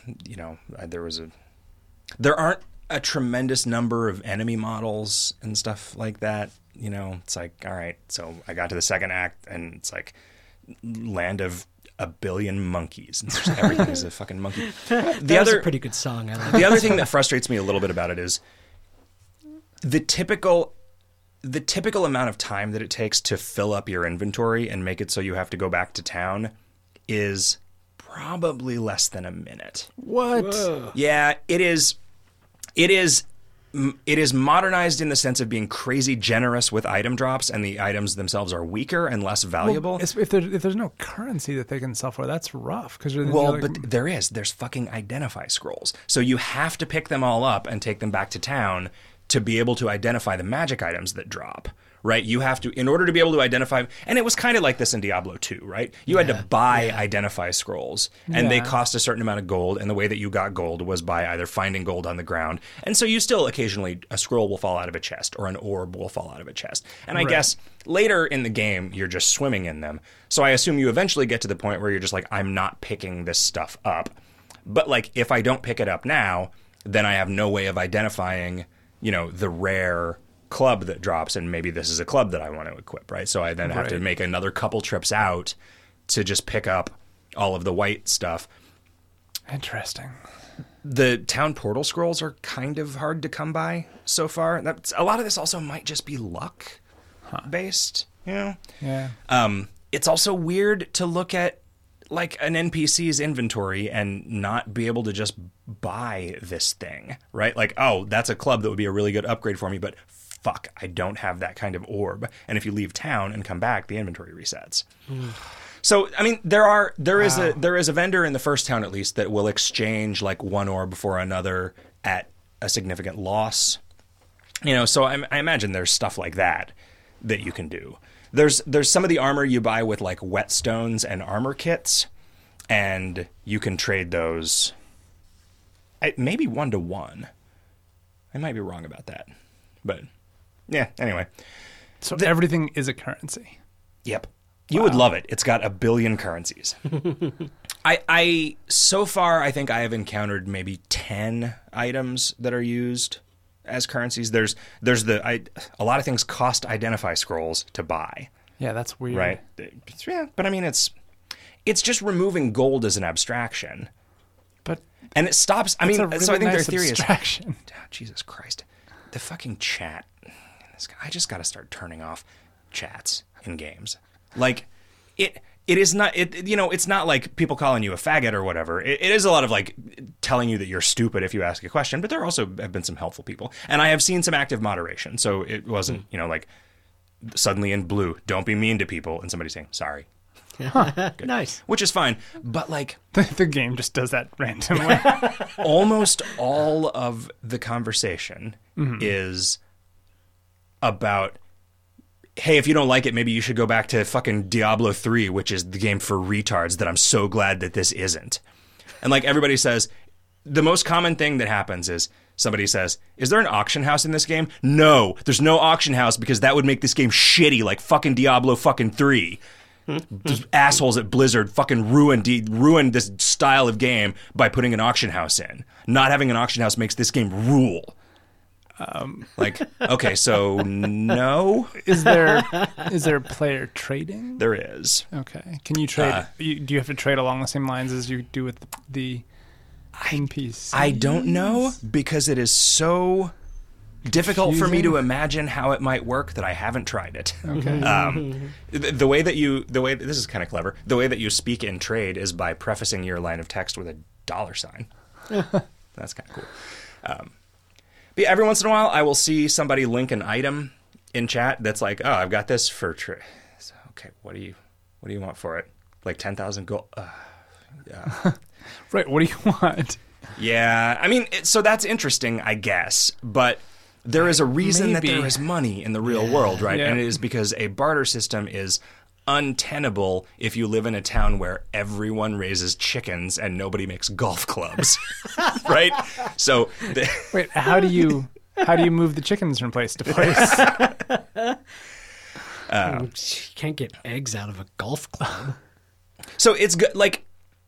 there aren't a tremendous number of enemy models and stuff like that. It's like, all right, so I got to the second act and it's like land of a billion monkeys. And everything is a fucking monkey. That was a pretty good song. I like the other thing that frustrates me a little bit about it is the typical amount of time that it takes to fill up your inventory and make it so you have to go back to town is probably less than a minute. What? Whoa. Yeah, it is modernized in the sense of being crazy generous with item drops, and the items themselves are weaker and less valuable. Well, if there's no currency that they can sell for, that's rough. But there's fucking identify scrolls. So you have to pick them all up and take them back to town to be able to identify the magic items that drop. Right? You have to, in order to be able to identify, and it was kind of like this in Diablo 2, right? You had to buy identify scrolls, and they cost a certain amount of gold, and the way that you got gold was by either finding gold on the ground, and so you still occasionally, a scroll will fall out of a chest, or an orb will fall out of a chest. And I guess later in the game, you're just swimming in them. So I assume you eventually get to the point where you're just like, I'm not picking this stuff up. But like, if I don't pick it up now, then I have no way of identifying, the rare club that drops, and maybe this is a club that I want to equip, right? So I then have to make another couple trips out to just pick up all of the white stuff. Interesting. The town portal scrolls are kind of hard to come by so far. A lot of this also might just be luck based, Yeah. It's also weird to look at like an NPC's inventory and not be able to just buy this thing, right? Like, oh, that's a club that would be a really good upgrade for me, but fuck, I don't have that kind of orb. And if you leave town and come back, the inventory resets. So, I mean, there is a vendor in the first town, at least, that will exchange like one orb for another at a significant loss. So I imagine there's stuff like that you can do. There's some of the armor you buy with like whetstones and armor kits, and you can trade those maybe 1-to-1. I might be wrong about that, but yeah, anyway. So everything is a currency. Yep. You would love it. It's got a billion currencies. I so far, I think I have encountered maybe 10 items that are used as currencies. There's a lot of things cost identify scrolls to buy. Yeah, that's weird. Right? Yeah, but I mean, it's just removing gold as an abstraction. And it stops. I mean, so I think their theory abstraction. is, oh, Jesus Christ, the fucking chat. I just got to start turning off chats in games. Like, it is not. It's not like people calling you a faggot or whatever. It is a lot of like telling you that you're stupid if you ask a question. But there also have been some helpful people, and I have seen some active moderation. So it wasn't, like suddenly in blue, don't be mean to people, and somebody saying sorry. Nice. Which is fine, but like the game just does that randomly. Almost all of the conversation is about, hey, if you don't like it, maybe you should go back to fucking Diablo 3, which is the game for retards that I'm so glad that this isn't. And like everybody says, the most common thing that happens is Somebody says, "Is there an auction house in this game?" No, there's no auction house because that would make this game shitty like fucking Diablo fucking 3. Those assholes at Blizzard fucking ruined this style of game by putting an auction house in. Not having an auction house makes this game rule. Okay, so no. Is there player trading? There is. Okay. Can you trade? Do you have to trade along the same lines as you do with the NPC? I don't know because it is so difficult for me to imagine how it might work that I haven't tried it. Okay. The way that this is kind of clever. The way that you speak in trade is by prefacing your line of text with a $sign. That's kind of cool. But yeah, every once in a while, I will see somebody link an item in chat that's like, "Oh, I've got this for trade." So, okay, what do you want for it? Like 10,000 gold. Yeah. Right. What do you want? Yeah, I mean, so that's interesting, I guess, but there is a reason that there is money in the real world, right? Yeah. And it is because a barter system is untenable if you live in a town where everyone raises chickens and nobody makes golf clubs, right? So, Wait, how do you move the chickens from place to place? You can't get eggs out of a golf club. so it's good. Like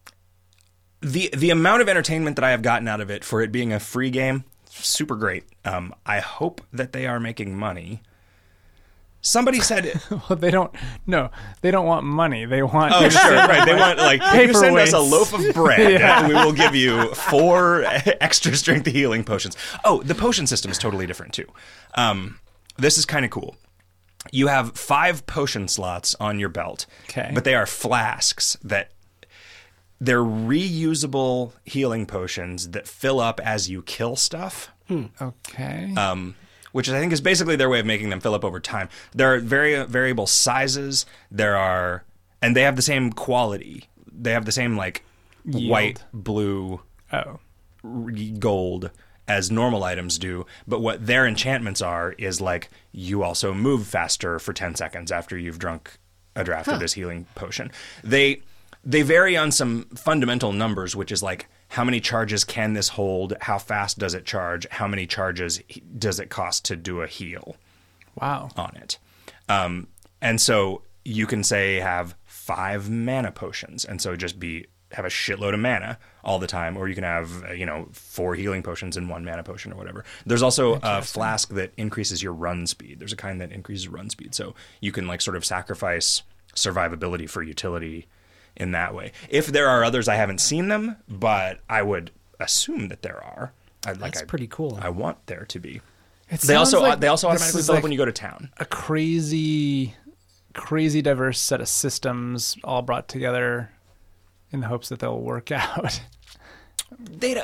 the amount of entertainment that I have gotten out of it for it being a free game, super great. I hope that they are making money. Somebody said, Well, they don't want money. They want "Oh, sure, right? They want like if you send us a loaf of bread, we will give you 4 extra strength healing potions." Oh, the potion system is totally different too. This is kind of cool. You have 5 potion slots on your belt, Okay. but they are flasks that they're reusable healing potions that fill up as you kill stuff. Okay. Which I think is basically their way of making them fill up over time. There are variable sizes. And they have the same quality. They have the same like Yield. white, blue, Oh. gold as normal items do. But what their enchantments are is like you also move faster for 10 seconds after you've drunk a draft of this healing potion. They vary on some fundamental numbers, which is like, how many charges can this hold? How fast does it charge? How many charges does it cost to do a heal Wow. on it? And so you can say have 5 mana potions, and so have a shitload of mana all the time, or you can have 4 healing potions and 1 mana potion or whatever. There's also a flask that increases your run speed. There's a kind that increases run speed, so you can like sort of sacrifice survivability for utility in that way. If there are others, I haven't seen them, but I would assume that there are. That's pretty cool. I want there to be. It They sounds also like automatically this is fill up like when you go to town. a crazy diverse set of systems all brought together in the hopes that they'll work out. They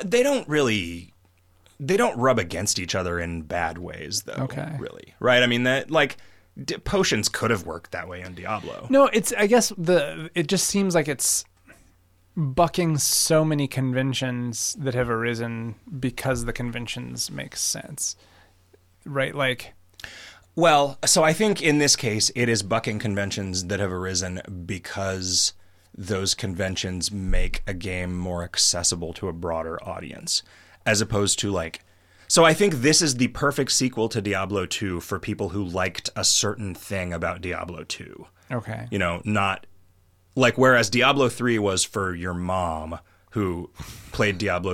don't rub against each other in bad ways, though. Okay. Really, right? I mean, that like potions could have worked that way in Diablo. No, I guess it just seems like it's bucking so many conventions that have arisen because the conventions make sense. Right? Like, Well, so I think in this case, it is bucking conventions that have arisen because those conventions make a game more accessible to a broader audience, as opposed to like. So I think this is the perfect sequel to Diablo 2 for people who liked a certain thing about Diablo 2. okay. Not like whereas Diablo 3 was for your mom who played Diablo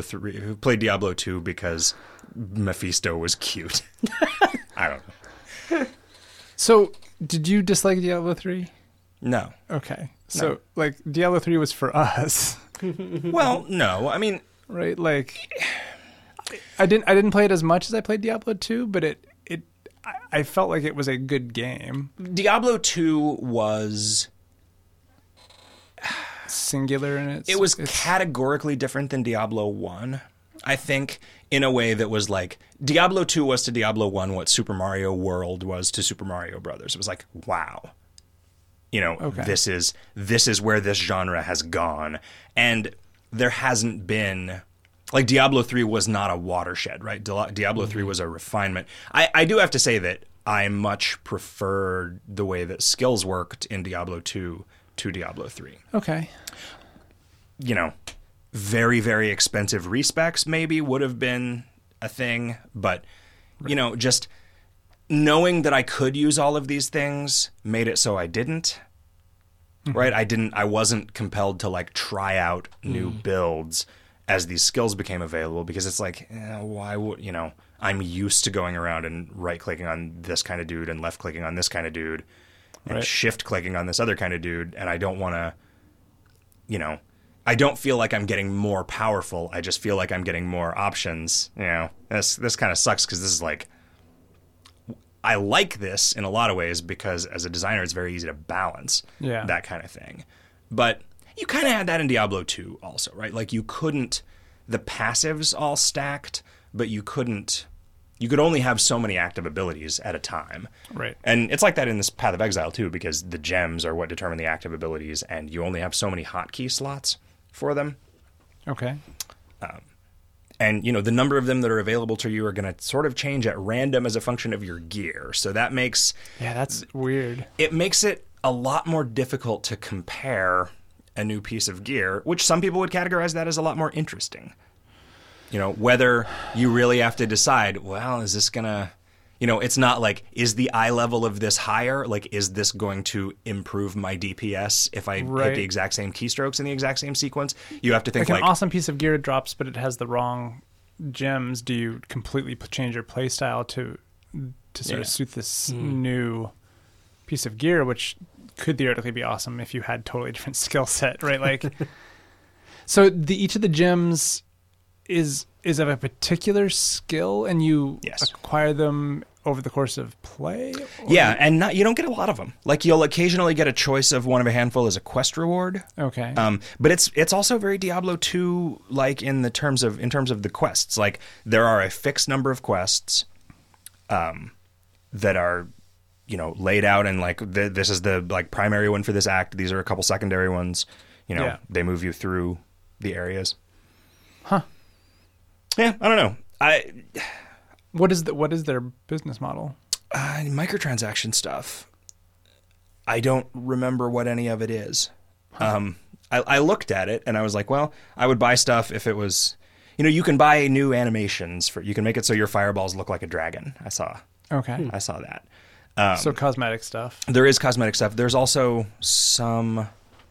2 because Mephisto was cute. I don't know. So, did you dislike Diablo 3? No. Okay. So, like, Diablo 3 was for us, Well, no. I mean, right? Like, I didn't play it as much as I played Diablo 2, but I felt like it was a good game. Diablo 2 was Singular in its... it was categorically different than Diablo 1. I think in a way that was like Diablo 2 was to Diablo 1 what Super Mario World was to Super Mario Brothers. It was like, wow. Okay. This is where this genre has gone. And there hasn't been like Diablo 3 was not a watershed, right? Diablo 3 was a refinement. I do have to say that I much preferred the way that skills worked in Diablo 2 to Diablo 3. Okay. Very, very expensive respecs maybe would have been a thing, but just knowing that I could use all of these things made it so I didn't. Right? I wasn't compelled to like try out new builds as these skills became available, because it's like, why would, I'm used to going around and right clicking on this kind of dude and left clicking on this kind of dude and shift clicking on this other kind of dude. And I don't want to, I don't feel like I'm getting more powerful. I just feel like I'm getting more options. This kind of sucks, because this is like, I like this in a lot of ways because as a designer, it's very easy to balance that kind of thing. But you kind of had that in Diablo 2 also, right? Like you couldn't, the passives all stacked, but you could only have so many active abilities at a time. Right. And it's like that in this Path of Exile too, because the gems are what determine the active abilities, and you only have so many hotkey slots for them. Okay. And, the number of them that are available to you are going to sort of change at random as a function of your gear. So that makes... Yeah, that's weird. It makes it a lot more difficult to compare a new piece of gear, which some people would categorize that as a lot more interesting. Whether you really have to decide, well, is this going to... it's not like, is the eye level of this higher? Like, is this going to improve my DPS if I hit the exact same keystrokes in the exact same sequence? You have to think like an awesome piece of gear drops, but it has the wrong gems. Do you completely change your playstyle to sort of suit this new piece of gear, which could theoretically be awesome if you had totally different skill set, right? Like, so each of the gems is of a particular skill, and you acquire them over the course of play? Yeah, and you don't get a lot of them. Like, you'll occasionally get a choice of one of a handful as a quest reward. Okay. But it's also very Diablo 2 like in terms of the quests. Like, there are a fixed number of quests that are laid out, and like this is the like primary one for this act. These are a couple secondary ones. They move you through the areas. Huh. Yeah, I don't know. What is their business model? Microtransaction stuff. I don't remember what any of it is. I looked at it and I was like, well, I would buy stuff if it was, you can buy new animations you can make it so your fireballs look like a dragon. I saw that. So cosmetic stuff. There is cosmetic stuff. There's also some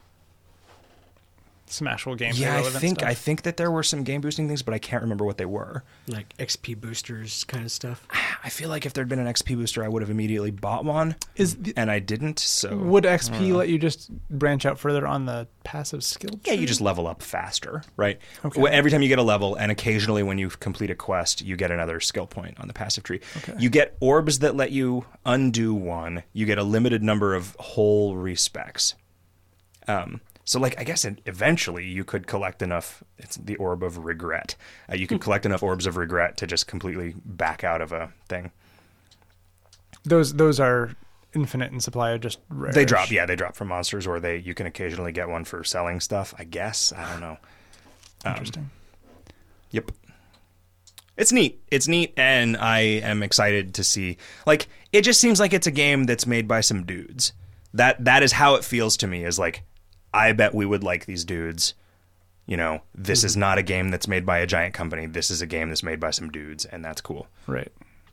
actual game. Yeah, I think that there were some game boosting things, but I can't remember what they were. Like XP boosters kind of stuff. I feel like if there'd been an XP booster, I would have immediately bought one, and I didn't. So would XP let you just branch out further on the passive skill tree? Yeah, you just level up faster, right? Okay. Every time you get a level, and occasionally when you complete a quest, you get another skill point on the passive tree. Okay. You get orbs that let you undo one. You get a limited number of whole respecs. So, like, I guess eventually you could collect enough. It's the Orb of Regret. You could collect enough Orbs of Regret to just completely back out of a thing. Those are infinite in supply, or just rare? They drop from monsters, or you can occasionally get one for selling stuff. I guess, I don't know. Interesting. Yep. It's neat. And I am excited to see. Like, it just seems like it's a game that's made by some dudes. That is how it feels to me. Is like, I bet we would like these dudes. This is not a game that's made by a giant company. This is a game that's made by some dudes, and that's cool. Right.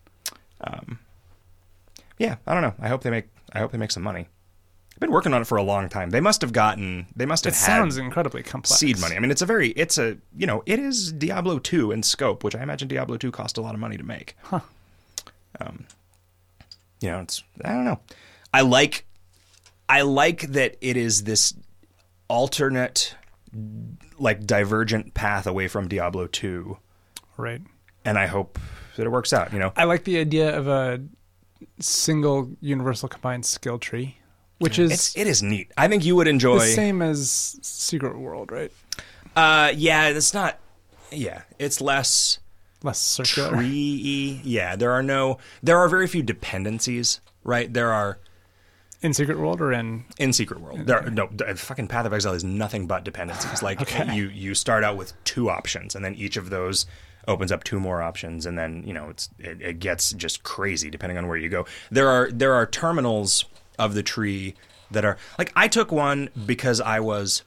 Yeah, I don't know. I hope they make some money. I've been working on it for a long time. They must have It sounds incredibly complex. Seed money. I mean, it is Diablo 2 in scope, which I imagine Diablo 2 cost a lot of money to make. Huh. I don't know. I like that it is this alternate, like, divergent path away from Diablo 2. Right. And I hope that it works out, I like the idea of a single universal combined skill tree, which is... It is neat. I think you would enjoy... The same as Secret World, right? Yeah, it's not... Yeah, it's less circular. Tree-y. Yeah, there are very few dependencies, right? There are... In Secret World or in Secret World? Fucking Path of Exile is nothing but dependencies. Like, you start out with 2 options, and then each of those opens up 2 more options, and then it gets just crazy depending on where you go. There are terminals of the tree that are like, I took one because I was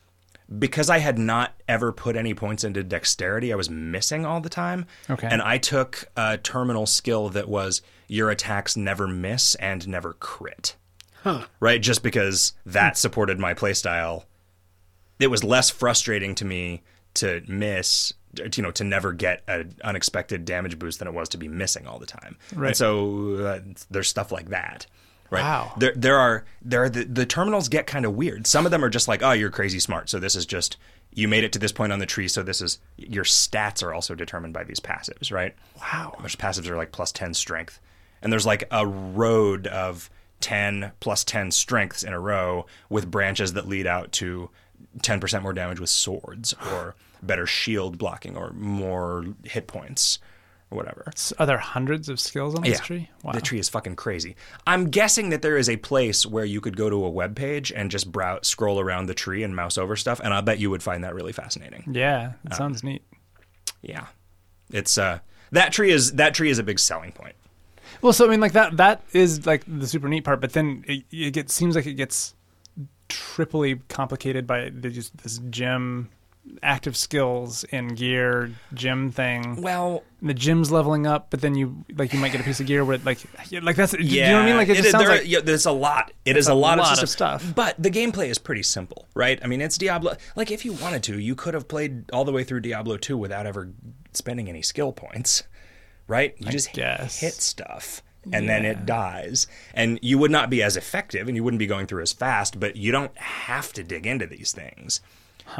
because I had not ever put any points into dexterity, I was missing all the time. Okay. And I took a terminal skill that was your attacks never miss and never crit. Huh. Right? Just because that supported my playstyle. It was less frustrating to me to miss, to never get an unexpected damage boost than it was to be missing all the time. Right. And so there's stuff like that. Right. Wow. There are the terminals get kind of weird. Some of them are just like, oh, you're crazy smart. So this is just, you made it to this point on the tree. So this is, your stats are also determined by these passives, right? Wow. Which passives are like plus 10 strength. And there's like a road of 10 plus 10 strengths in a row with branches that lead out to 10% more damage with swords or better shield blocking or more hit points. Or whatever. Are there hundreds of skills on this tree? Wow. The tree is fucking crazy. I'm guessing that there is a place where you could go to a web page and just scroll around the tree and mouse over stuff, and I bet you would find that really fascinating. Yeah, it sounds neat. Yeah, it's that tree is a big selling point. Well, so I mean, like that is like the super neat part, but then it seems like it gets triply complicated by this gym. Active skills in gear gym thing. Well, the gym's leveling up, but then you might get a piece of gear where like that's. Yeah, do you know what I mean? Like it just sounds like there's a lot. It is a lot of stuff. But the gameplay is pretty simple, right? I mean, it's Diablo. Like if you wanted to, you could have played all the way through Diablo 2 without ever spending any skill points, right? You just hit stuff. And then it dies. And you would not be as effective and you wouldn't be going through as fast, but you don't have to dig into these things. Huh.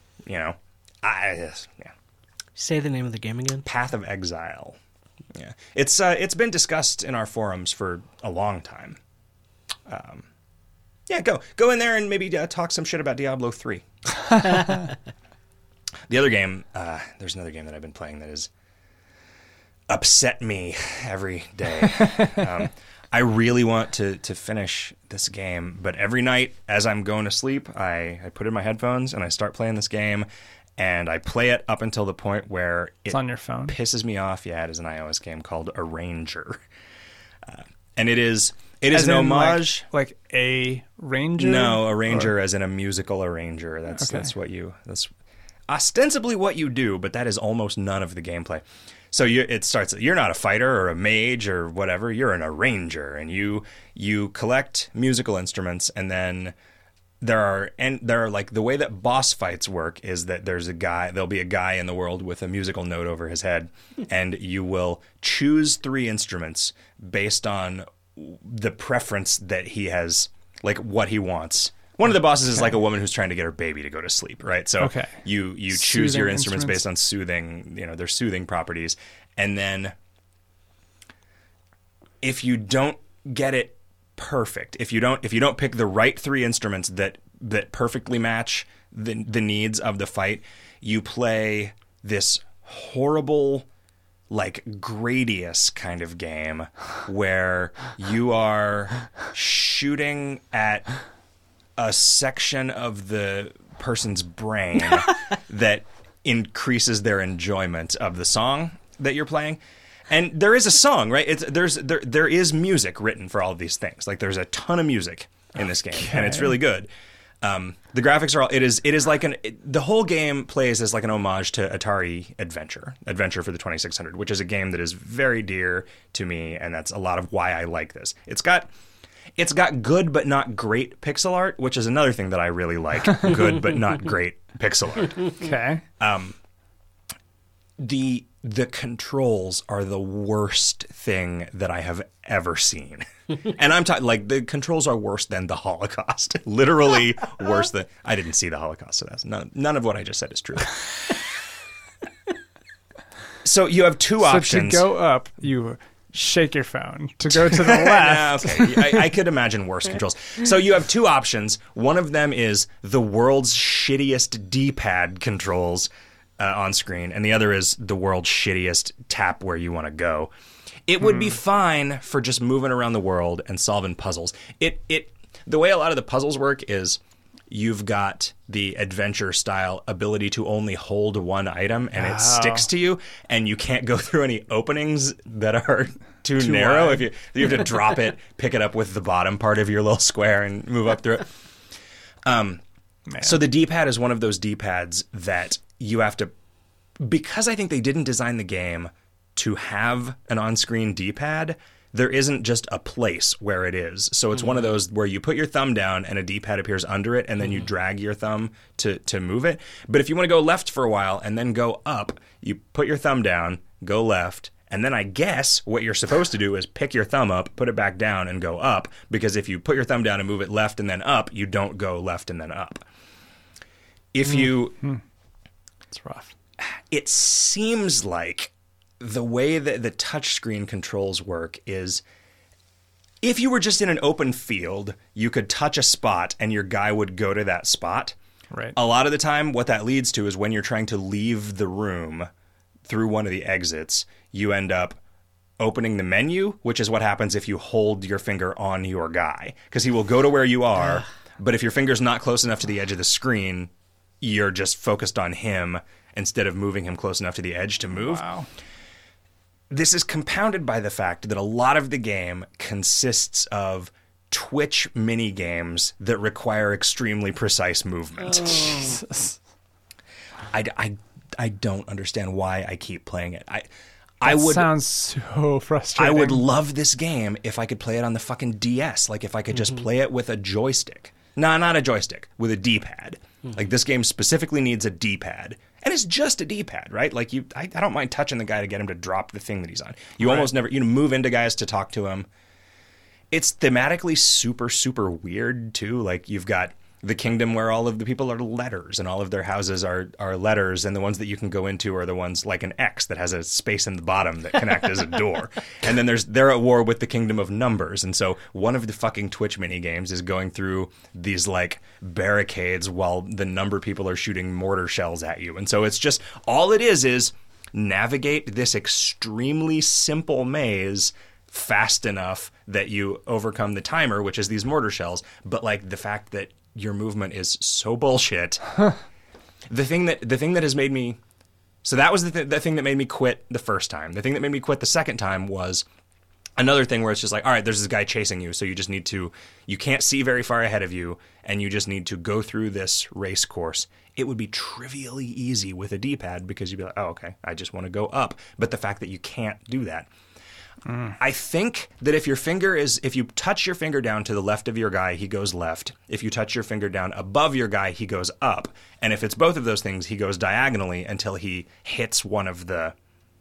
Say the name of the game again. Path of Exile. Yeah, it's been discussed in our forums for a long time. Go in there and maybe talk some shit about Diablo 3. The other game, there's another game that I've been playing that has upset me every day. I really want to finish this game, but every night as I'm going to sleep, I put in my headphones and I start playing this game, and I play it up until the point where it's on your phone. Pisses me off. Yeah, it is an iOS game called Arranger, and it is an homage, like a ranger. No, Arranger as in a musical arranger. That's ostensibly what you do, but that is almost none of the gameplay. So it starts. You're not a fighter or a mage or whatever. You're an arranger, and you collect musical instruments, and then there are like the way that boss fights work is that there'll be a guy in the world with a musical note over his head, and you will choose 3 instruments based on the preference that he has, like what he wants. One of the bosses is like a woman who's trying to get her baby to go to sleep, right? So you choose your instruments based on soothing, their soothing properties. And then if you don't get it perfect, if you don't pick the right 3 instruments that perfectly match the needs of the fight, you play this horrible like Gradius kind of game where you are shooting at a section of the person's brain that increases their enjoyment of the song that you're playing. And there is a song, right? There is music written for all of these things. Like there's a ton of music in this game, and it's really good. The graphics are all. It is like the whole game plays as like an homage to Atari Adventure for the 2600, which is a game that is very dear to me, and that's a lot of why I like this. It's got good but not great pixel art, which is another thing that I really like. Good but not great pixel art. Okay. The controls are the worst thing that I have ever seen. And I'm talking like the controls are worse than the Holocaust. Literally worse than... I didn't see the Holocaust, so that's none of what I just said is true. So you have 2 options. So to go up, you shake your phone. To go to the left. Okay, I could imagine worse controls. So you have 2 options. One of them is the world's shittiest D-pad controls on screen, and the other is the world's shittiest tap where you want to go. It would be fine for just moving around the world and solving puzzles. The way a lot of the puzzles work is you've got the adventure style ability to only hold one item and it sticks to you, and you can't go through any openings that are too narrow. wide. If you have to drop it, pick it up with the bottom part of your little square and move up through it. Man. So the D-pad is one of those D-pads that you have to, because I think they didn't design the game to have an on-screen D-pad, there isn't just a place where it is. So it's one of those where you put your thumb down and a D-pad appears under it, and then you drag your thumb to move it. But if you want to go left for a while and then go up, you put your thumb down, go left, and then I guess what you're supposed to do is pick your thumb up, put it back down, and go up. Because if you put your thumb down and move it left and then up, you don't go left and then up. If you... It's rough. It seems like the way that the touchscreen controls work is if you were just in an open field, you could touch a spot and your guy would go to that spot. Right. A lot of the time, what that leads to is when you're trying to leave the room through one of the exits, you end up opening the menu, which is what happens if you hold your finger on your guy. Because he will go to where you are, but if your finger's not close enough to the edge of the screen, you're just focused on him instead of moving him close enough to the edge to move. Wow. This is compounded by the fact that a lot of the game consists of Twitch mini games that require extremely precise movement. Jesus. I don't understand why I keep playing it. I would sounds so frustrating. I would love this game if I could play it on the fucking DS. Like if I could just play it with a joystick. No, not a joystick, with a D-pad. Like this game specifically needs a D-pad. And it's just a D-pad, right? Like I don't mind touching the guy to get him to drop the thing that he's on. You almost never, move into guys to talk to him. It's thematically super, super weird too. Like you've got the kingdom where all of the people are letters and all of their houses are letters, and the ones that you can go into are the ones like an X that has a space in the bottom that connect as a door. And then they're at war with the kingdom of numbers. And so one of the fucking Twitch mini games is going through these like barricades while the number people are shooting mortar shells at you. And so it's just all it is navigate this extremely simple maze fast enough that you overcome the timer, which is these mortar shells. But like the fact that your movement is so bullshit. The thing that has made me, so that was the thing that made me quit the first time. The thing that made me quit the second time was another thing where it's just like, all right, there's this guy chasing you, so you just need to, you can't see very far ahead of you, and you just need to go through this race course. It would be trivially easy with a D-pad because you'd be like, oh, okay, I just want to go up. But the fact that you can't do that. I think that if you touch your finger down to the left of your guy, he goes left. If you touch your finger down above your guy, he goes up. And if it's both of those things, he goes diagonally until he hits one of the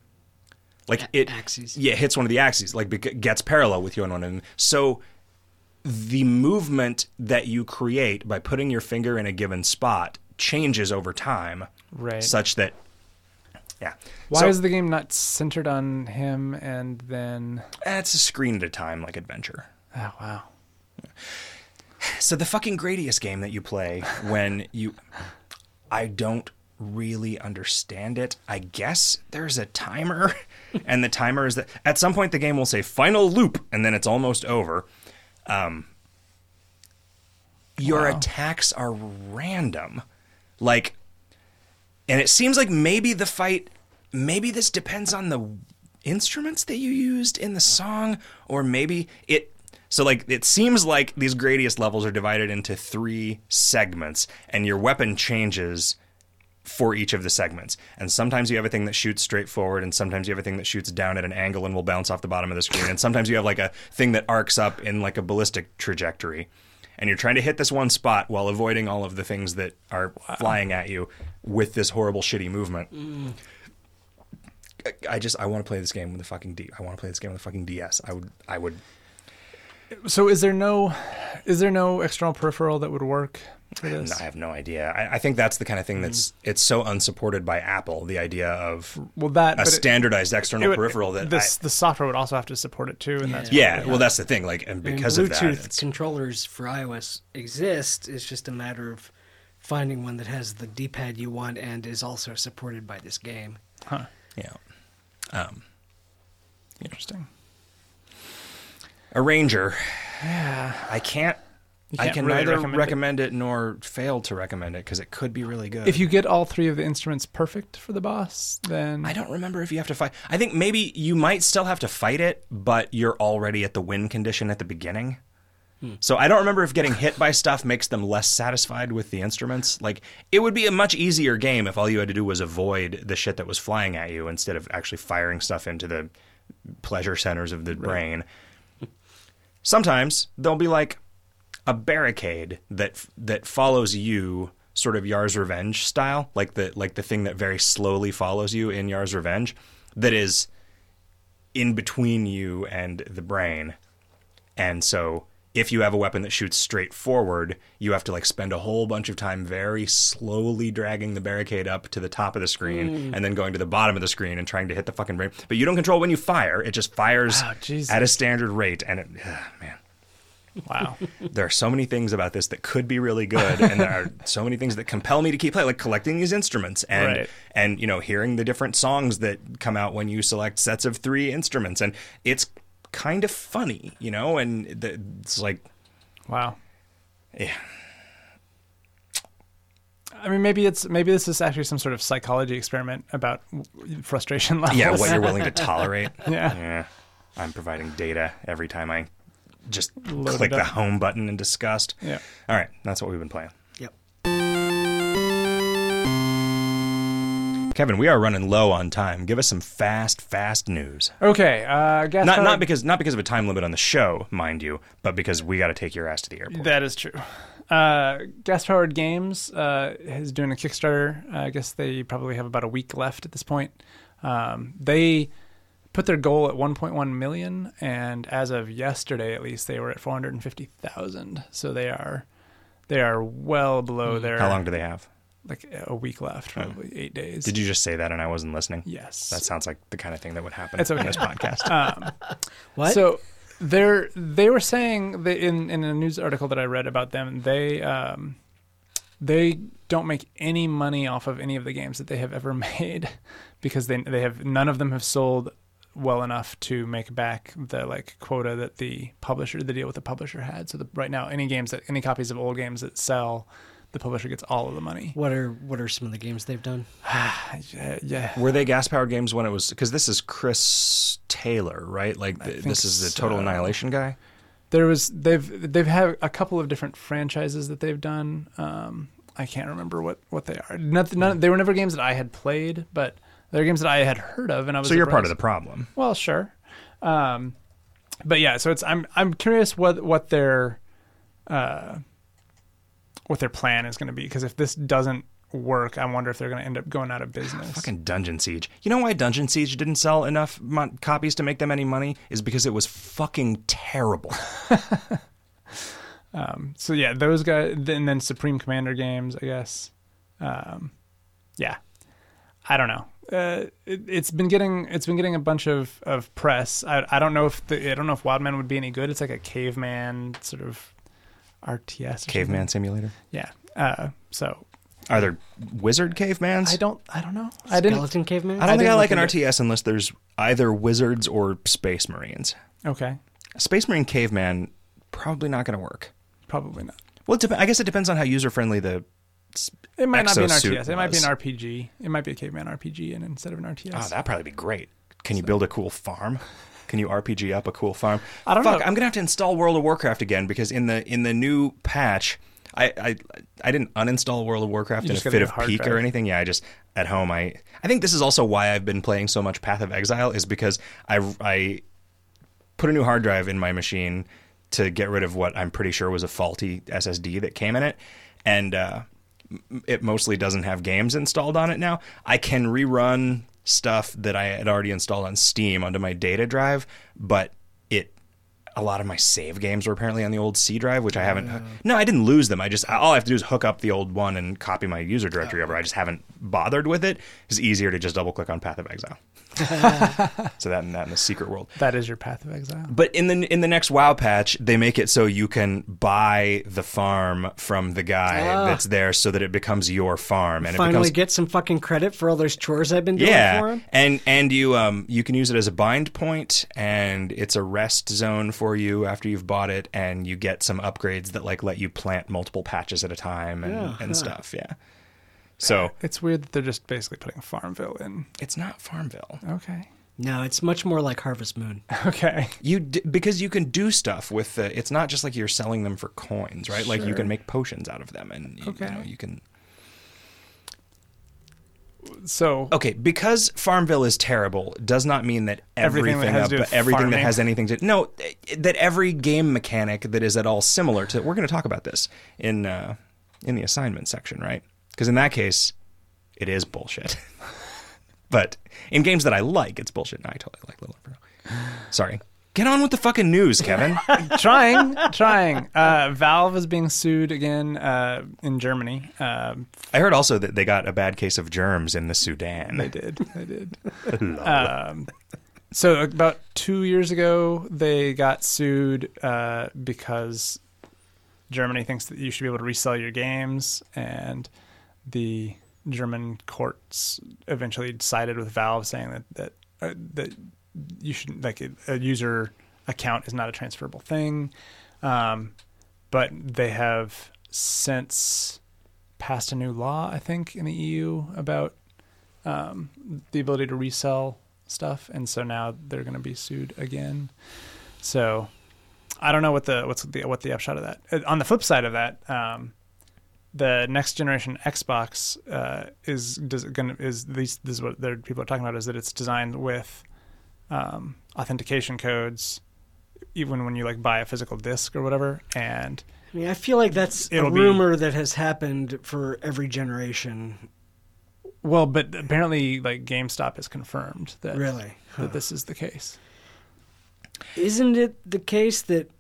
axes. Yeah, hits one of the axes, like gets parallel with you on one of them. So the movement that you create by putting your finger in a given spot changes over time, Right. such that, yeah. Why So- is the game not centered on him and then... It's a screen at a time, like adventure. Oh, wow. So the fucking Gradius game that you play when you... I don't really understand it. I guess there's a timer, and the timer is that... At some point, the game will say, final loop, and then it's almost over. Your Wow. attacks are random. Like... And it seems like maybe this depends on the instruments that you used in the song, or maybe it... So, like, it seems like these Gradius levels are divided into 3 segments, and your weapon changes for each of the segments. And sometimes you have a thing that shoots straight forward, and sometimes you have a thing that shoots down at an angle and will bounce off the bottom of the screen, and sometimes you have, like, a thing that arcs up in, like, a ballistic trajectory. And you're trying to hit this one spot while avoiding all of the things that are flying at you with this horrible, shitty movement. I want to play this game with a fucking I want to play this game with a fucking DS. I would. So is there no external peripheral that would work for this? I have no idea. I think that's the kind of thing it's so unsupported by Apple. The idea of a standardized external peripheral that the software would also have to support it too, and that's well, that's the thing. Like, and because of that, Bluetooth controllers for iOS exist. It's just a matter of finding one that has the D-pad you want and is also supported by this game. Huh. yeah. Interesting. A Ranger. Yeah. I can really neither recommend recommend it nor fail to recommend it because it could be really good. If you get all 3 of the instruments perfect for the boss, then I don't remember if you have to fight. I think maybe you might still have to fight it, but you're already at the win condition at the beginning. So I don't remember if getting hit by stuff makes them less satisfied with the instruments. Like, it would be a much easier game if all you had to do was avoid the shit that was flying at you instead of actually firing stuff into the pleasure centers of the brain. Sometimes there'll be like a barricade that follows you, sort of Yar's Revenge style, like the thing that very slowly follows you in Yar's Revenge, that is in between you and the brain. And so if you have a weapon that shoots straight forward, you have to like spend a whole bunch of time very slowly dragging the barricade up to the top of the screen and then going to the bottom of the screen and trying to hit the fucking brain. But you don't control when you fire. It just fires at a standard rate. And it, man. Wow. There are so many things about this that could be really good, and there are so many things that compel me to keep playing, like collecting these instruments and you know, hearing the different songs that come out when you select sets of 3 instruments. And it's kind of funny, you know, and it's like, wow. Yeah. I mean, maybe this is actually some sort of psychology experiment about frustration levels. Yeah, what you're willing to tolerate. Yeah. I'm providing data every time I just Load click it the up. home button in disgust. Yeah. All right, that's what we've been playing. Yep. Kevin, we are running low on time. Give us some fast news. Okay. Not because of a time limit on the show, mind you, but because we got to take your ass to the airport. That is true. Gas Powered Games is doing a Kickstarter. I guess they probably have about a week left at this point. They put their goal at 1.1 million, and as of yesterday, at least, they were at 450,000. So they are well below their. How long do they have? Like a week left, probably 8 days. Did you just say that and I wasn't listening? Yes. That sounds like the kind of thing that would happen It's okay. in this podcast. What? So they were saying that in a news article that I read about them, they don't make any money off of any of the games that they have ever made because they have none of them have sold well enough to make back the like quota that the deal with the publisher had. So right now, any copies of old games that sell, the publisher gets all of the money. What are some of the games they've done? Yeah. Were they Gas Powered Games when it was, because this is Chris Taylor, right? Like this is the Total Annihilation guy. They've had a couple of different franchises that they've done. I can't remember what they are. They were never games that I had played, but they're games that I had heard of, and I was. So you're part surprised. of the problem. Well, sure, but yeah. So I'm curious what their plan is going to be, because if this doesn't work, I wonder if they're going to end up going out of business. Fucking Dungeon Siege. You know why Dungeon Siege didn't sell enough copies to make them any money? Is because it was fucking terrible. So yeah, those guys, and then Supreme Commander Games, I guess. Yeah, I don't know. It's been getting a bunch of press. I don't know if Wildman would be any good. It's like a caveman sort of RTS. Caveman simulator. Yeah. So Are there wizard cavemans? I don't know. Skeleton Caveman? I don't think I like an look into RTS unless there's either wizards or space marines. Okay. A space marine caveman, probably not going to work. Probably not. Well, I guess it depends on how user friendly the. It might not be an exosuit RTS. It might be an was. RPG. It might be a caveman RPG and instead of an RTS. Oh, that'd probably be great. Can you build a cool farm? Can you RPG up a cool farm? I don't know. I'm gonna have to install World of Warcraft again because in the new patch, I didn't uninstall World of Warcraft in a just gotta fit get of a hard pique drive. or anything. Yeah, I just at home. I think this is also why I've been playing so much Path of Exile, is because I put a new hard drive in my machine to get rid of what I'm pretty sure was a faulty SSD that came in it, and it mostly doesn't have games installed on it now. I can rerun stuff that I had already installed on Steam onto my data drive, but a lot of my save games were apparently on the old C drive, which I haven't. No, I didn't lose them. All I have to do is hook up the old one and copy my user directory over. I just haven't bothered with it. It's easier to just double click on Path of Exile. So that in the secret world. That is your Path of Exile. But in the next WoW patch, they make it so you can buy the farm from the guy that's there, so that it becomes your farm, and Finally it becomes get some fucking credit for all those chores I've been doing for him. and you can use it as a bind point, and it's a rest zone for you after you've bought it, and you get some upgrades that let you plant multiple patches at a time and stuff. Yeah. So It's weird that they're just basically putting Farmville in. it's not Farmville. Okay. No, it's much more like Harvest Moon. Okay. Because you can do stuff with the. It's not just like you're selling them for coins, right? Like you Sure. can make potions out of them, and Okay. you can. So Okay, because Farmville is terrible does not mean that Everything that has to do with everything that farming? has anything to that every game mechanic that is at all similar to. We're going to talk about this in the assignment section, right? Because in that case, it is bullshit. But in games that I like, it's bullshit. No, I totally like Little Inferno. Sorry. Get on with the fucking news, Kevin. trying. Valve is being sued again in Germany. I heard also that they got a bad case of germs in the Sudan. They did. So about 2 years ago, they got sued because Germany thinks that you should be able to resell your games, and the German courts eventually sided with Valve, saying that you shouldn't, like, a user account is not a transferable thing. But they have since passed a new law, I think, in the EU about the ability to resell stuff, and so now they're going to be sued again. So I don't know what the upshot of that. On the flip side of that, the next generation Xbox this is what people are talking about, is that it's designed with authentication codes even when you like buy a physical disc or whatever. And I mean, I feel like that's a rumor that has happened for every generation. Well, but apparently, like, GameStop has confirmed that Really? that this is the case. Isn't it the case that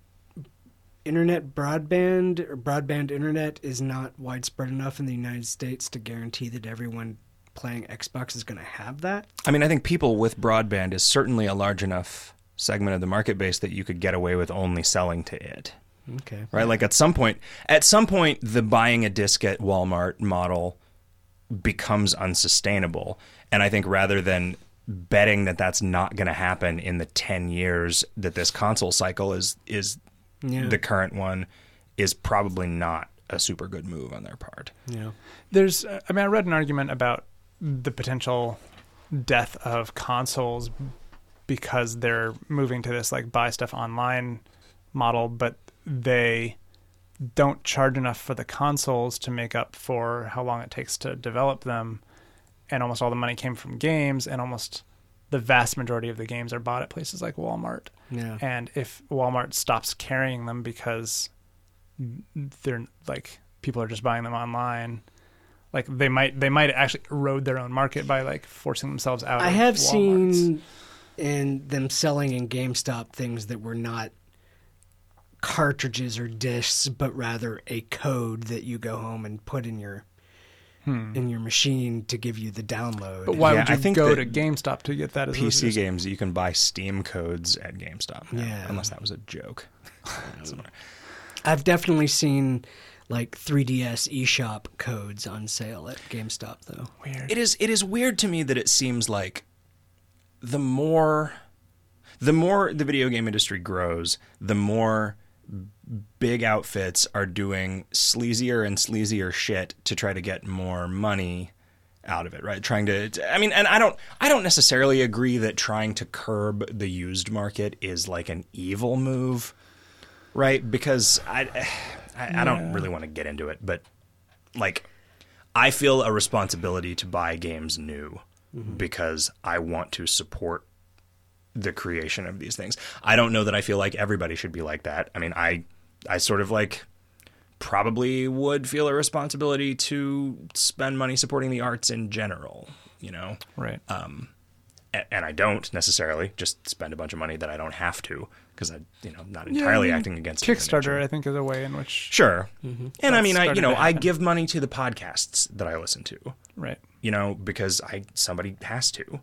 broadband internet is not widespread enough in the United States to guarantee that everyone playing Xbox is going to have that? I mean, I think people with broadband is certainly a large enough segment of the market base that you could get away with only selling to it. Okay. Right? Like at some point, the buying a disc at Walmart model becomes unsustainable. And I think rather than betting that that's not going to happen in the 10 years that this console cycle is the current one, is probably not a super good move on their part. Yeah. I read an argument about the potential death of consoles because they're moving to this like buy stuff online model, but they don't charge enough for the consoles to make up for how long it takes to develop them. And almost all the money came from games, and almost the vast majority of the games are bought at places like Walmart. Yeah. And if Walmart stops carrying them because they're like people are just buying them online, like they might actually erode their own market by like forcing themselves out. I of have Walmarts. seen in them selling in GameStop things that were not cartridges or discs, but rather a code that you go home and put in your machine to give you the download. But why Yeah, would you I think go that to GameStop to get that as PC games, you can buy Steam codes at GameStop now, Yeah. unless that was a joke. I've definitely seen like 3DS eShop codes on sale at GameStop, though. Weird. It is weird to me that it seems like the more the video game industry grows, the more big outfits are doing sleazier and sleazier shit to try to get more money out of it, right? And I don't necessarily agree that trying to curb the used market is like an evil move, right? Because I don't really want to get into it, but like I feel a responsibility to buy games new because I want to support the creation of these things. I don't know that I feel like everybody should be like that. I mean, I sort of like probably would feel a responsibility to spend money supporting the arts in general, you know? Right. And I don't necessarily just spend a bunch of money that I don't have to, because I'm not entirely acting against human Kickstarter, nature. I think, is a way in which Sure. And I mean, started to I happen. give money to the podcasts that I listen to, right. because somebody has to.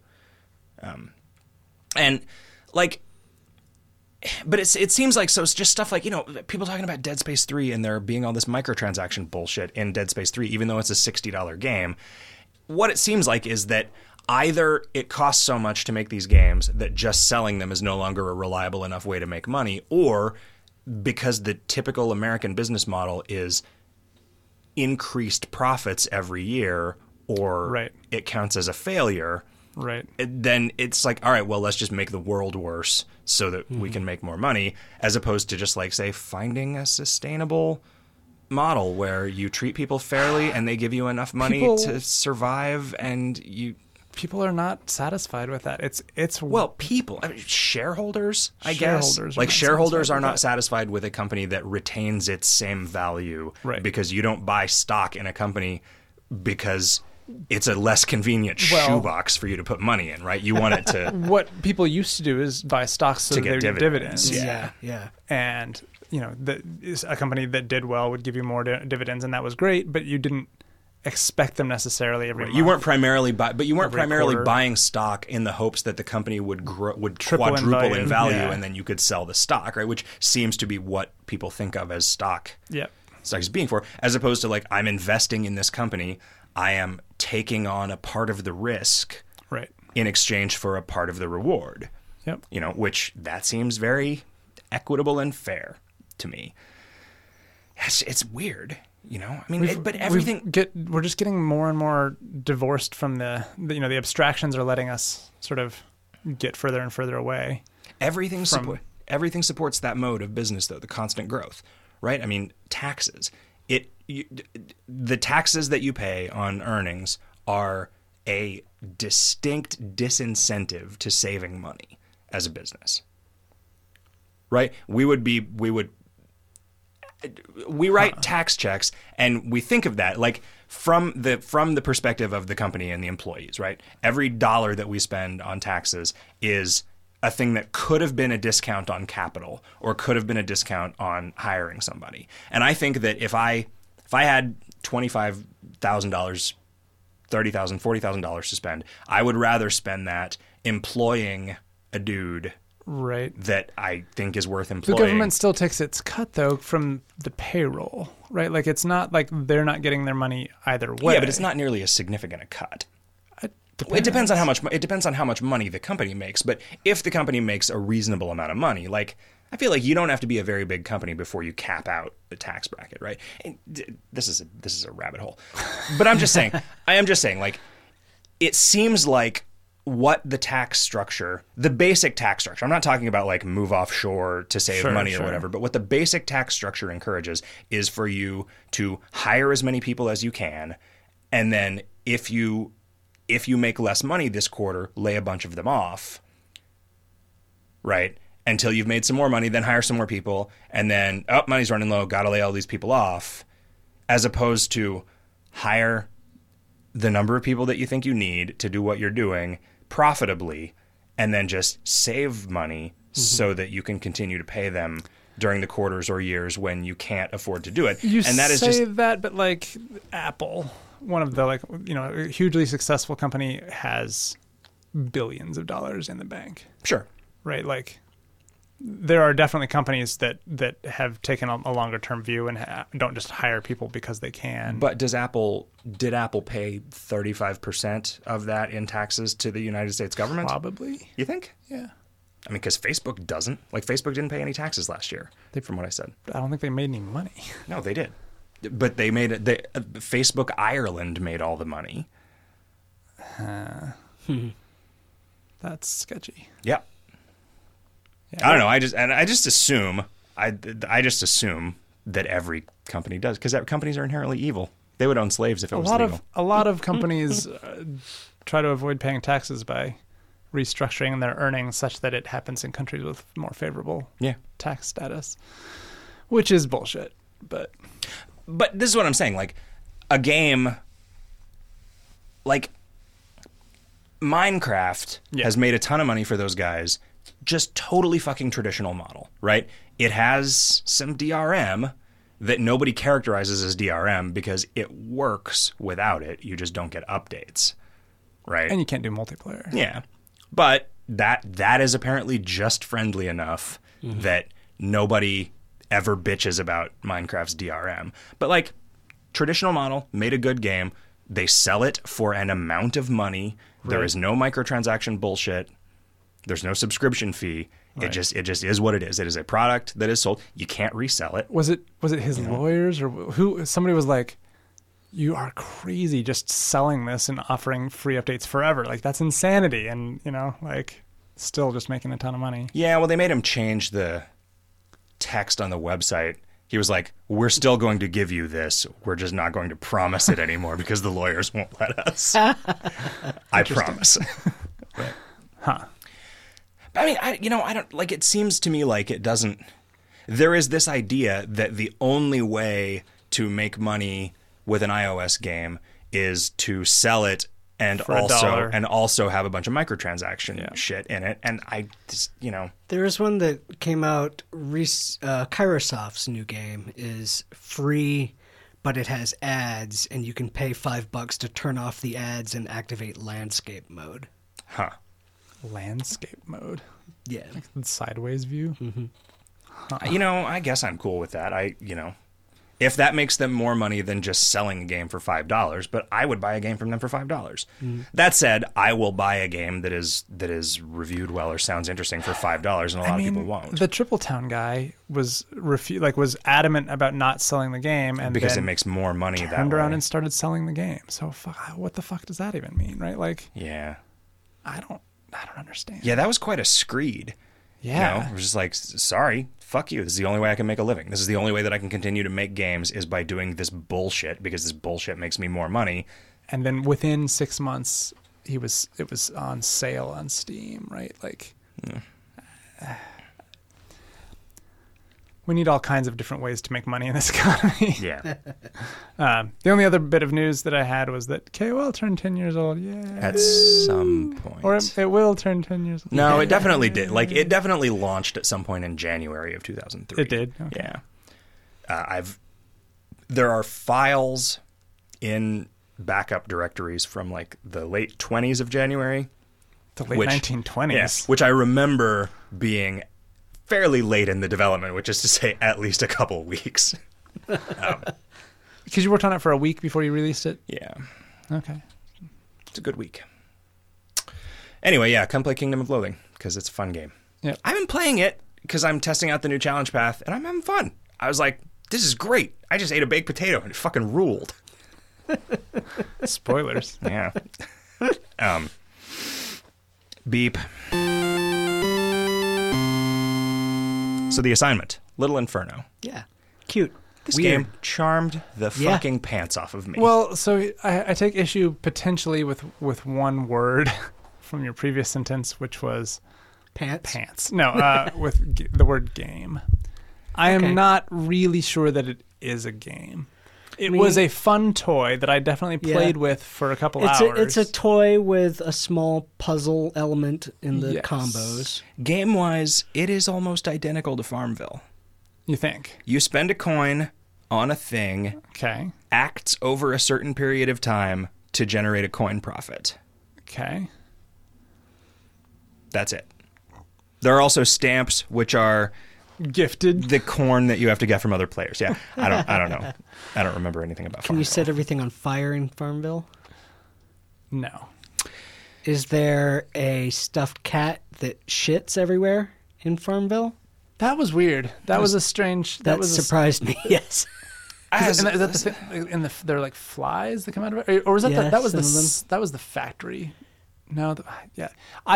And like, but it seems like, so it's just stuff like, people talking about Dead Space 3 and there being all this microtransaction bullshit in Dead Space 3, even though it's a $60 game. What it seems like is that either it costs so much to make these games that just selling them is no longer a reliable enough way to make money, or because the typical American business model is increased profits every year, or Right. it counts as a failure. Right. then it's like, all right, well, let's just make the world worse so that we can make more money, as opposed to just like, say, finding a sustainable model where you treat people fairly and they give you enough money to survive, and you... People are not satisfied with that. It's Well, people, I mean, shareholders, I guess. Shareholders are Like, not shareholders satisfied are with not that. satisfied with a company that retains its same value, Right. because you don't buy stock in a company because it's a less convenient Well- shoebox for you to put money in, right? You want it to... what people used to do is buy stocks so To that get they would get dividends. dividends. Yeah. And a company that did well would give you more dividends, and that was great. But you didn't expect them necessarily every month. You weren't primarily Every primarily quarter. buying stock in the hopes that the company would Triple in quadruple in value, value, yeah. and then you could sell the stock, right? Which seems to be what people think of as stock Yeah. is being for, as opposed to like, I'm investing in this company, I am taking on a part of the risk Right. in exchange for a part of the reward. Yep. Which that seems very equitable and fair to me. It's weird, I mean, but everything... We're just getting more and more divorced from the abstractions are letting us sort of get further and further away. Everything supports that mode of business, though, the constant growth, right? I mean, taxes. The taxes that you pay on earnings are a distinct disincentive to saving money as a business, right? We write tax checks, and we think of that like from the perspective of the company and the employees, right? Every dollar that we spend on taxes is a thing that could have been a discount on capital or could have been a discount on hiring somebody. And I think that if I had $25,000, $30,000, $40,000 to spend, I would rather spend that employing a dude Right. that I think is worth The employing. government still takes its cut, though, from the payroll, right? Like, it's not like they're not getting their money either way. Yeah, but it's not nearly as significant a cut. It depends on how much money the company makes. But if the company makes a reasonable amount of money, like, I feel like you don't have to be a very big company before you cap out the tax bracket, right? And this is a rabbit hole. But I am just saying, like, it seems like what the tax structure, the basic tax structure, I'm not talking about like move offshore to save money or whatever, but what the basic tax structure encourages is for you to hire as many people as you can, and then if you make less money this quarter, lay a bunch of them off, right? Until you've made some more money, then hire some more people, and then, money's running low, gotta lay all these people off, as opposed to hire the number of people that you think you need to do what you're doing profitably, and then just save money so that you can continue to pay them during the quarters or years when you can't afford to do it. But like Apple, one of the a hugely successful company, has billions of dollars in the bank. Sure. Right? Like, there are definitely companies that have taken a longer term view and don't just hire people because they can. But did Apple pay 35% of that in taxes to the United States government? Probably. You think? Yeah. I mean, because Facebook doesn't. Like, Facebook didn't pay any taxes last year, from what I said. I don't think they made any money. No, they did. But they made it. Facebook Ireland made all the money. That's sketchy. Yeah. I don't know. I just assume that every company does, because companies are inherently evil. They would own slaves if it was legal. A lot of companies try to avoid paying taxes by restructuring their earnings such that it happens in countries with more favorable tax status, which is bullshit. But this is what I'm saying. Like, a game like Minecraft has made a ton of money for those guys. Just totally fucking traditional model, right? It has some DRM that nobody characterizes as DRM because it works without it. You just don't get updates, right? And you can't do multiplayer. Yeah. But that is apparently just friendly enough that nobody ever bitches about Minecraft's DRM. But like, traditional model, made a good game. They sell it for an amount of money. Right. There is no microtransaction bullshit. There's no subscription fee. Right. It just is what it is. It is a product that is sold. You can't resell it. Was it his lawyers or who? Somebody was like, you are crazy just selling this and offering free updates forever. Like, that's insanity. And, like, still just making a ton of money. Yeah, well, they made him change the text on the website. He was like, we're still going to give you this. We're just not going to promise it anymore because the lawyers won't let us. I promise. Huh. I mean, I don't, like, it seems to me like it doesn't, there is this idea that the only way to make money with an iOS game is to sell it and For $1. also have a bunch of microtransaction shit in it. And I just, There is one that came out. Kairosoft's new game is free, but it has ads, and you can pay $5 to turn off the ads and activate landscape mode. huh. Landscape mode. Yeah. Sideways view. I guess I'm cool with that. If that makes them more money than just selling a game for $5, but I would buy a game from them for $5. That said, I will buy a game that is reviewed well or sounds interesting for $5, and a lot of people won't. The Triple Town guy was adamant about not selling the game, and because then it makes more money that way. turned around and started selling the game. So what the fuck does that even mean, right? Like, Yeah. I don't understand. Yeah, that was quite a screed. Yeah. It was just like, sorry, fuck you. This is the only way I can make a living. This is the only way that I can continue to make games is by doing this bullshit because this bullshit makes me more money. And then within 6 months, it was on sale on Steam, right? Like, we need all kinds of different ways to make money in this economy. Yeah. The only other bit of news that I had was that KOL turned 10 years old. Yeah. At some point. Or it will turn 10 years old. No, it definitely did. Like, it definitely launched at some point in January of 2003. It did? Okay. Yeah. There are files in backup directories from, like, the late 20s of January. The late 1920s. Yeah, which I remember being fairly late in the development, which is to say at least a couple weeks. Because you worked on it for a week before you released it? Yeah. Okay. It's a good week. Anyway, yeah, come play Kingdom of Loathing, because it's a fun game. Yeah. I've been playing it because I'm testing out the new challenge path, and I'm having fun. I was like, this is great. I just ate a baked potato, and it fucking ruled. Spoilers. Yeah. Beep. So the assignment, Little Inferno. Yeah. Cute. This Weird. game charmed the Yeah. fucking pants off of me. Well, so I take issue potentially with one word from your previous sentence, which was Pants. pants. No, with the word game. I Okay. am not really sure that it is a game. It was a fun toy that I definitely played with for a couple hours. It's a toy with a small puzzle element in the Yes. combos. Game-wise, it is almost identical to Farmville. You think? You spend a coin on a thing, Okay. acts over a certain period of time to generate a coin profit. Okay. That's it. There are also stamps, which are Gifted. the corn that you have to get from other players. Yeah, I don't know. I don't remember anything about Can you Farmville. set everything on fire in Farmville? No. Is there a stuffed cat that shits everywhere in Farmville? That was weird. That was a strange. That surprised me. Yes. Is that the thing? They're like flies that come out of it, or was that Yeah, that was some of them. that was the factory? No, yeah.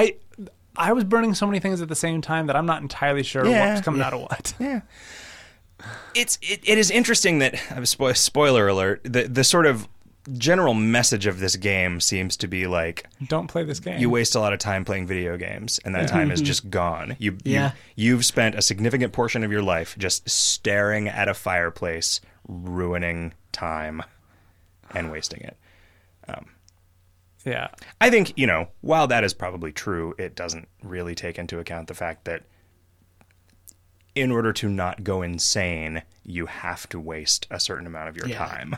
I was burning so many things at the same time that I'm not entirely sure Yeah, what's coming out of what. Yeah. It is interesting that, spoiler alert, the sort of general message of this game seems to be like, Don't play this game. you waste a lot of time playing video games, and that time is just gone. Yeah. You've spent a significant portion of your life just staring at a fireplace, ruining time and wasting it. Yeah. I think, while that is probably true, it doesn't really take into account the fact that in order to not go insane, you have to waste a certain amount of your Yeah. time.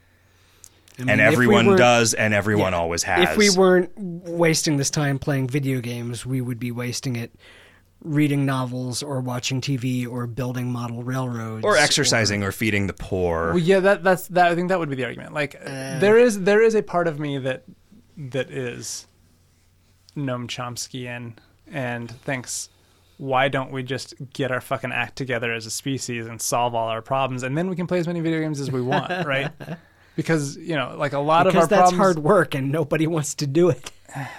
I mean, And if we everyone weren't- does, and everyone Yeah. always has. If we weren't wasting this time playing video games, we would be wasting it reading novels or watching TV or building model railroads. Or exercising or feeding the poor. Well, yeah. That's that. I think that would be the argument. Like, there is a part of me that is Noam Chomskyan and thinks, why don't we just get our fucking act together as a species and solve all our problems, and then we can play as many video games as we want, right? Because, you know, like a lot Because of our that's problems... hard work and nobody wants to do it.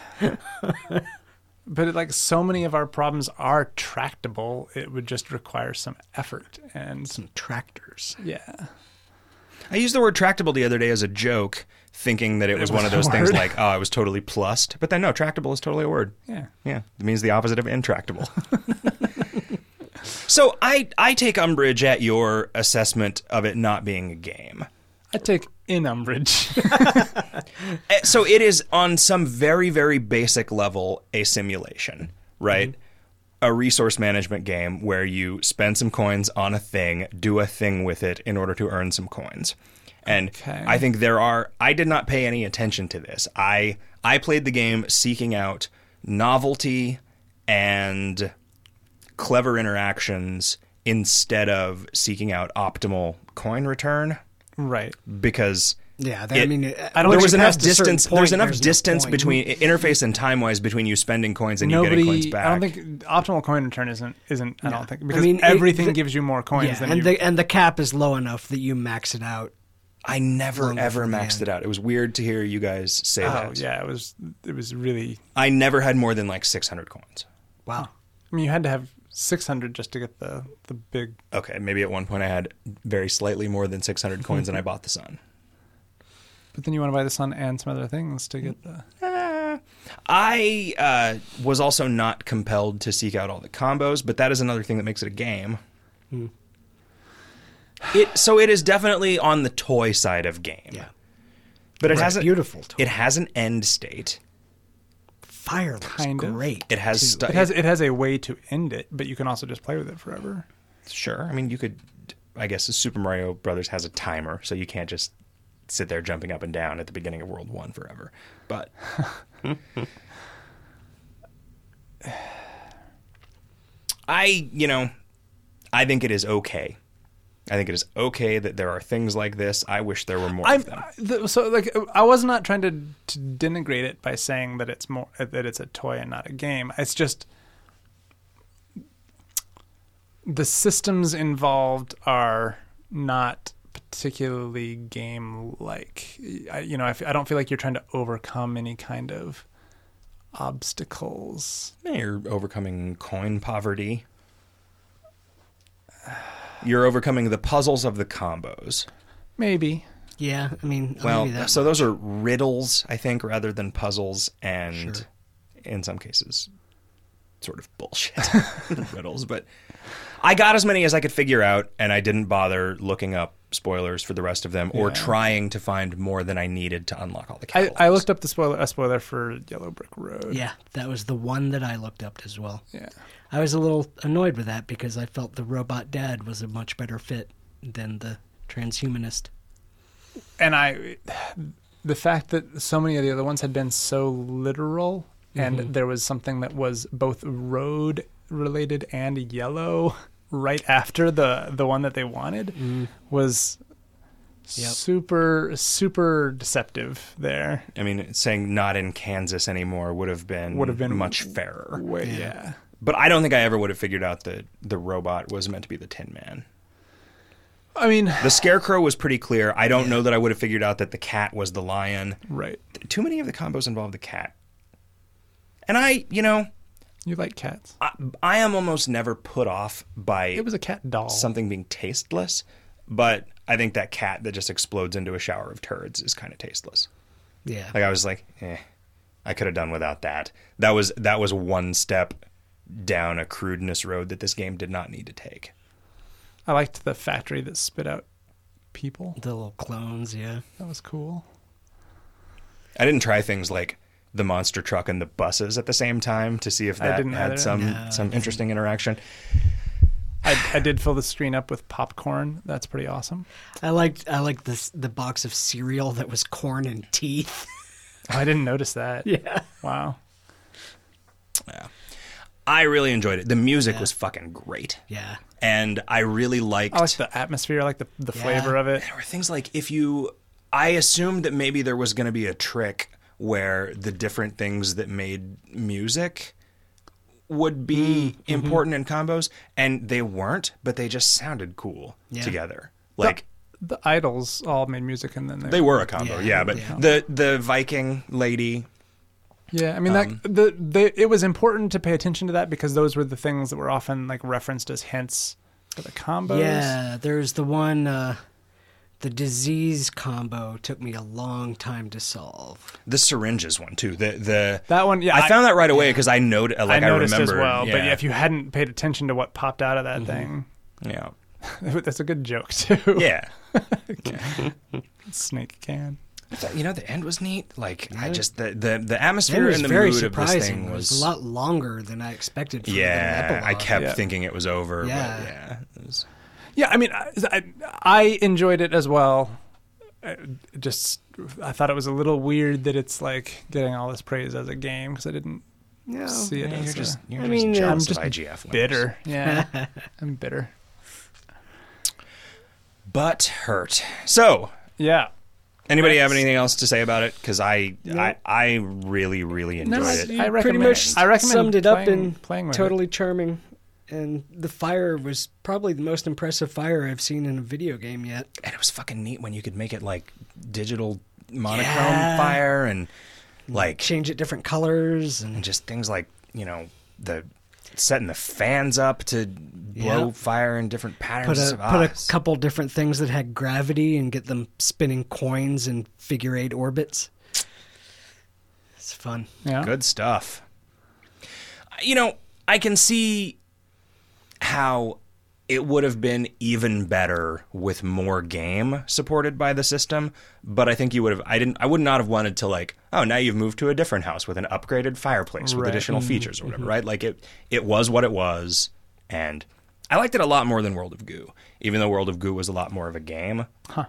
But like so many of our problems are tractable. It would just require some effort and Some tractors. yeah. I used the word tractable the other day as a joke, thinking that it was one of a those things word. like, oh, I was totally plussed. But then no, tractable is totally a word. Yeah. Yeah, it means the opposite of intractable. So I take umbrage at your assessment of it not being a game. I take in umbrage. So it is on some very, very basic level a simulation, right? A resource management game where you spend some coins on a thing, do a thing with it in order to earn some coins. And Okay. I think I did not pay any attention to this. I played the game seeking out novelty and clever interactions instead of seeking out optimal coin return, Right. because Yeah, I don't there think was you enough past a certain distance. point, There's enough there's no distance point. between interface and time wise between you spending coins and you getting coins back. I don't think optimal coin return isn't I don't think, because mean, everything gives you more coins Yeah, than and you... the cap is low enough that you max it out. I never Longer ever from the maxed end. it out. It was weird to hear you guys say Oh, that. yeah, it was really... I never had more than like 600 coins. Wow. I mean, you had to have 600 just to get the big... Okay, maybe at one point I had very slightly more than 600 coins and I bought the sun. But then you want to buy the sun and some other things to get the... I was also not compelled to seek out all the combos, but that is another thing that makes it a game. So it is definitely on the toy side of game. Yeah. But it Right, has a, beautiful toy. It has an end state. Fire looks Kind of. great. It has too. It has a way to end it, but you can also just play with it forever. Sure. I mean, you could. I guess Super Mario Brothers has a timer, so you can't just sit there jumping up and down at the beginning of World 1 forever. But I think it is okay. I think it is okay that there are things like this. I wish there were more of them. I was not trying to denigrate it by saying that it's a toy and not a game. It's just the systems involved are not particularly game-like. I don't feel like you're trying to overcome any kind of obstacles. You're overcoming coin poverty. You're overcoming the puzzles of the combos. Maybe. Yeah, I mean, I'll Well, give you that so those are riddles, I think, rather than puzzles, and Sure. in some cases, sort of bullshit riddles. But I got as many as I could figure out, and I didn't bother looking up spoilers for the rest of them or Yeah. trying to find more than I needed to unlock all the catalogs. I looked up a spoiler for Yellow Brick Road. Yeah, that was the one that I looked up as well. Yeah. I was a little annoyed with that because I felt the robot dad was a much better fit than the transhumanist. And the fact that so many of the other ones had been so literal, and there was something that was both road related and yellow right after the one that they wanted was Yep. super deceptive there. I mean, saying not in Kansas anymore would have been much fairer. Yeah. But I don't think I ever would have figured out that the robot was meant to be the Tin Man. I mean, The Scarecrow was pretty clear. I don't know that I would have figured out that the cat was the lion. right. Too many of the combos involve the cat. And You like cats. I am almost never put off by It was a cat doll. something being tasteless, but I think that cat that just explodes into a shower of turds is kind of tasteless. Yeah. Like I was like, I could have done without that. That was one step down a crudeness road that this game did not need to take. I liked the factory that spit out people. The little clones, yeah. That was cool. I didn't try things like the monster truck and the buses at the same time to see if I that didn't had either. some interesting interaction. I did fill the screen up with popcorn. That's pretty awesome. I liked the box of cereal that was corn and teeth. Oh, I didn't notice that. Yeah. Wow. Yeah. I really enjoyed it. The music Yeah. was fucking great. Yeah. And I really liked I like the atmosphere. I like the flavor of it. There were things like I assumed that maybe there was going to be a trick where the different things that made music would be important in combos, and they weren't, but they just sounded cool Yeah. together. Like the Idols all made music, and then They were a combo, Yeah, but yeah. the Viking lady. Yeah, I mean, it was important to pay attention to that because those were the things that were often like referenced as hints for the combos. Yeah, there's the one, the disease combo took me a long time to solve. The syringes one too. The That one, yeah, I found that right away because I noticed. Like I noticed remember as well. Yeah. But yeah, if you hadn't paid attention to what popped out of that thing, yeah, that's a good joke too. yeah. Snake can. I thought, the end was neat. Like I just the atmosphere It was and the very mood of this surprising. thing It was was a lot longer than I expected. For Yeah, an epilogue. I kept Yeah. thinking it was over. Yeah. But yeah. It was, Yeah, I mean, I enjoyed it as well. I thought it was a little weird that it's like getting all this praise as a game because I didn't Yeah. see it as you're I mean, jealous I'm just of IGF. winners. bitter. Yeah, I'm bitter. But hurt. So, Yeah. anybody have anything else to say about it? Because I really, really enjoyed it. I recommend. Pretty much I recommend summed it up in playing with totally charming. And the fire was probably the most impressive fire I've seen in a video game yet. And it was fucking neat when you could make it like digital monochrome Yeah. fire and like Change it different colors and and just things like the setting the fans up to blow Yeah. fire in different patterns. put a couple different things that had gravity and get them spinning coins in figure 8 orbits. It's fun. it. Yeah. Good stuff. I can see how it would have been even better with more game supported by the system, but I think you would have. I would not have wanted to now you've moved to a different house with an upgraded fireplace with Right. additional features or whatever, right? Like it was what it was, and I liked it a lot more than World of Goo, even though World of Goo was a lot more of a game.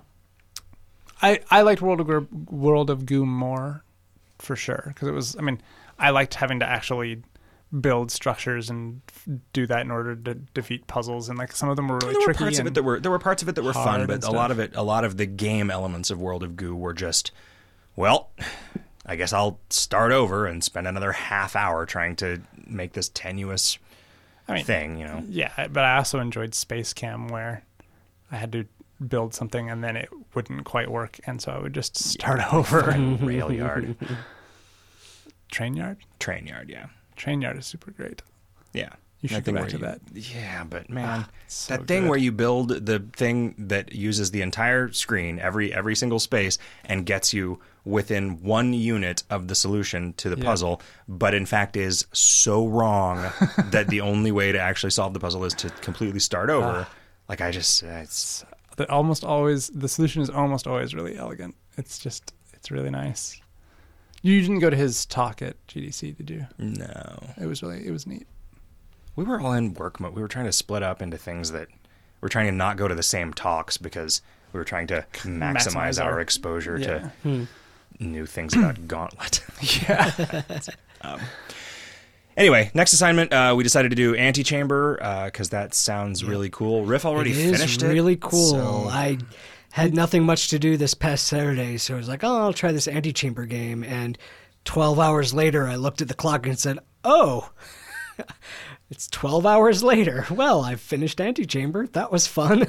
I liked World of Goo more, for sure, because it was. I mean, I liked having to actually build structures and do that in order to defeat puzzles, and like some of them were really There were tricky. parts of it that were fun, hard but and a lot of the game elements of World of Goo were just, well, I guess I'll start over and spend another half hour trying to make this tenuous thing, Yeah, but I also enjoyed Space Cam where I had to build something and then it wouldn't quite work, and so I would just start over. Rail yard, Train Yard? train yard, yeah. Train Yard is super great. Yeah. You should That thing go back where to that. Yeah, but man, so that thing good. where you build the thing that uses the entire screen, every single space, and gets you within 1 unit of the solution to the puzzle, but in fact is so wrong that the only way to actually solve the puzzle is to completely start over. It's That almost always, the solution is almost always really elegant. It's really nice. You didn't go to his talk at GDC, did you? no. It was neat. We were all in work mode. We were trying to split up into things that we're trying to not go to the same talks because we were trying to maximize our exposure to new things about Gauntlet. Yeah. Anyway, next assignment, we decided to do Antichamber because that sounds really cool. Riff already finished it. It is really cool. so- I had nothing much to do this past Saturday, so I was like, I'll try this Antichamber game. And 12 hours later, I looked at the clock and said, oh, it's 12 hours later. Well, I've finished Antichamber. That was fun.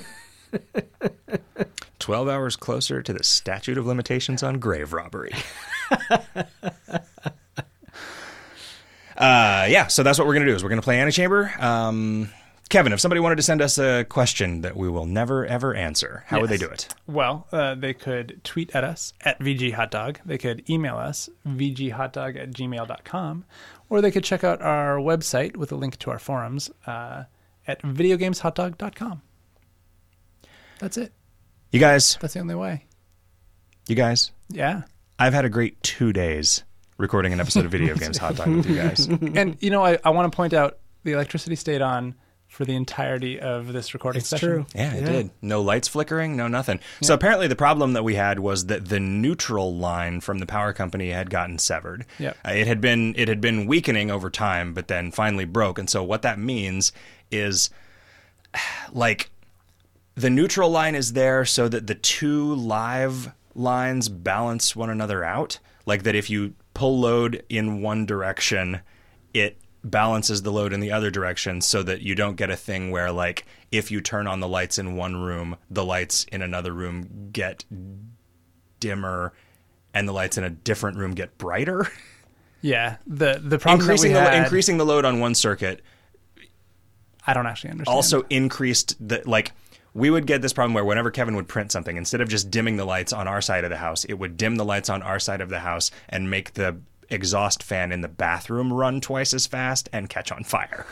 12 hours closer to the statute of limitations on grave robbery. So that's what we're going to do is we're going to play Antichamber. Kevin, if somebody wanted to send us a question that we will never, ever answer, how would they do it? Well, they could tweet at us at VGHotDog. They could email us, vghotdog@gmail.com. Or they could check out our website with a link to our forums at videogameshotdog.com. That's it. You guys, That's the only way. Yeah. I've had a great 2 days recording an episode of Video Games Hot Dog with you guys. And, I want to point out the electricity stayed on for the entirety of this recording It's session. true. Yeah, it did. No lights flickering, no nothing. So apparently the problem that we had was that the neutral line from the power company had gotten severed. Yep. It had been weakening over time, but then finally broke. And so what that means is like the neutral line is there so that the two live lines balance one another out. Like that if you pull load in one direction, it balances the load in the other direction so that you don't get a thing where, like, if you turn on the lights in one room, the lights in another room get dimmer and the lights in a different room get brighter. Yeah. The problem increasing the load on one circuit I don't actually understand. also increased the, like, we would get this problem where whenever Kevin would print something, instead of just dimming the lights on our side of the house, it would dim the lights on our side of the house and make the exhaust fan in the bathroom run twice as fast and catch on fire.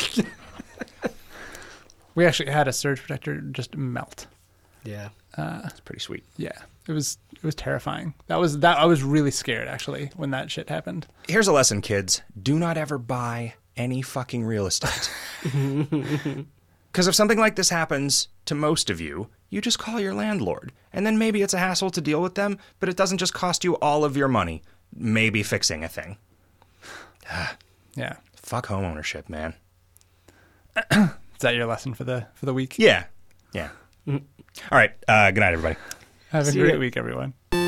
We actually had a surge protector just melt. Yeah. It's pretty sweet. Yeah. It was terrifying. I was really scared actually when that shit happened. Here's a lesson, kids. Do not ever buy any fucking real estate. Because if something like this happens to most of you, you just call your landlord. And then maybe it's a hassle to deal with them, but it doesn't just cost you all of your money. Maybe fixing a thing. Yeah. Fuck home ownership, man. Is that your lesson for the week? Yeah. Yeah. All right. Good night, everybody. Have a See great ya. week, everyone.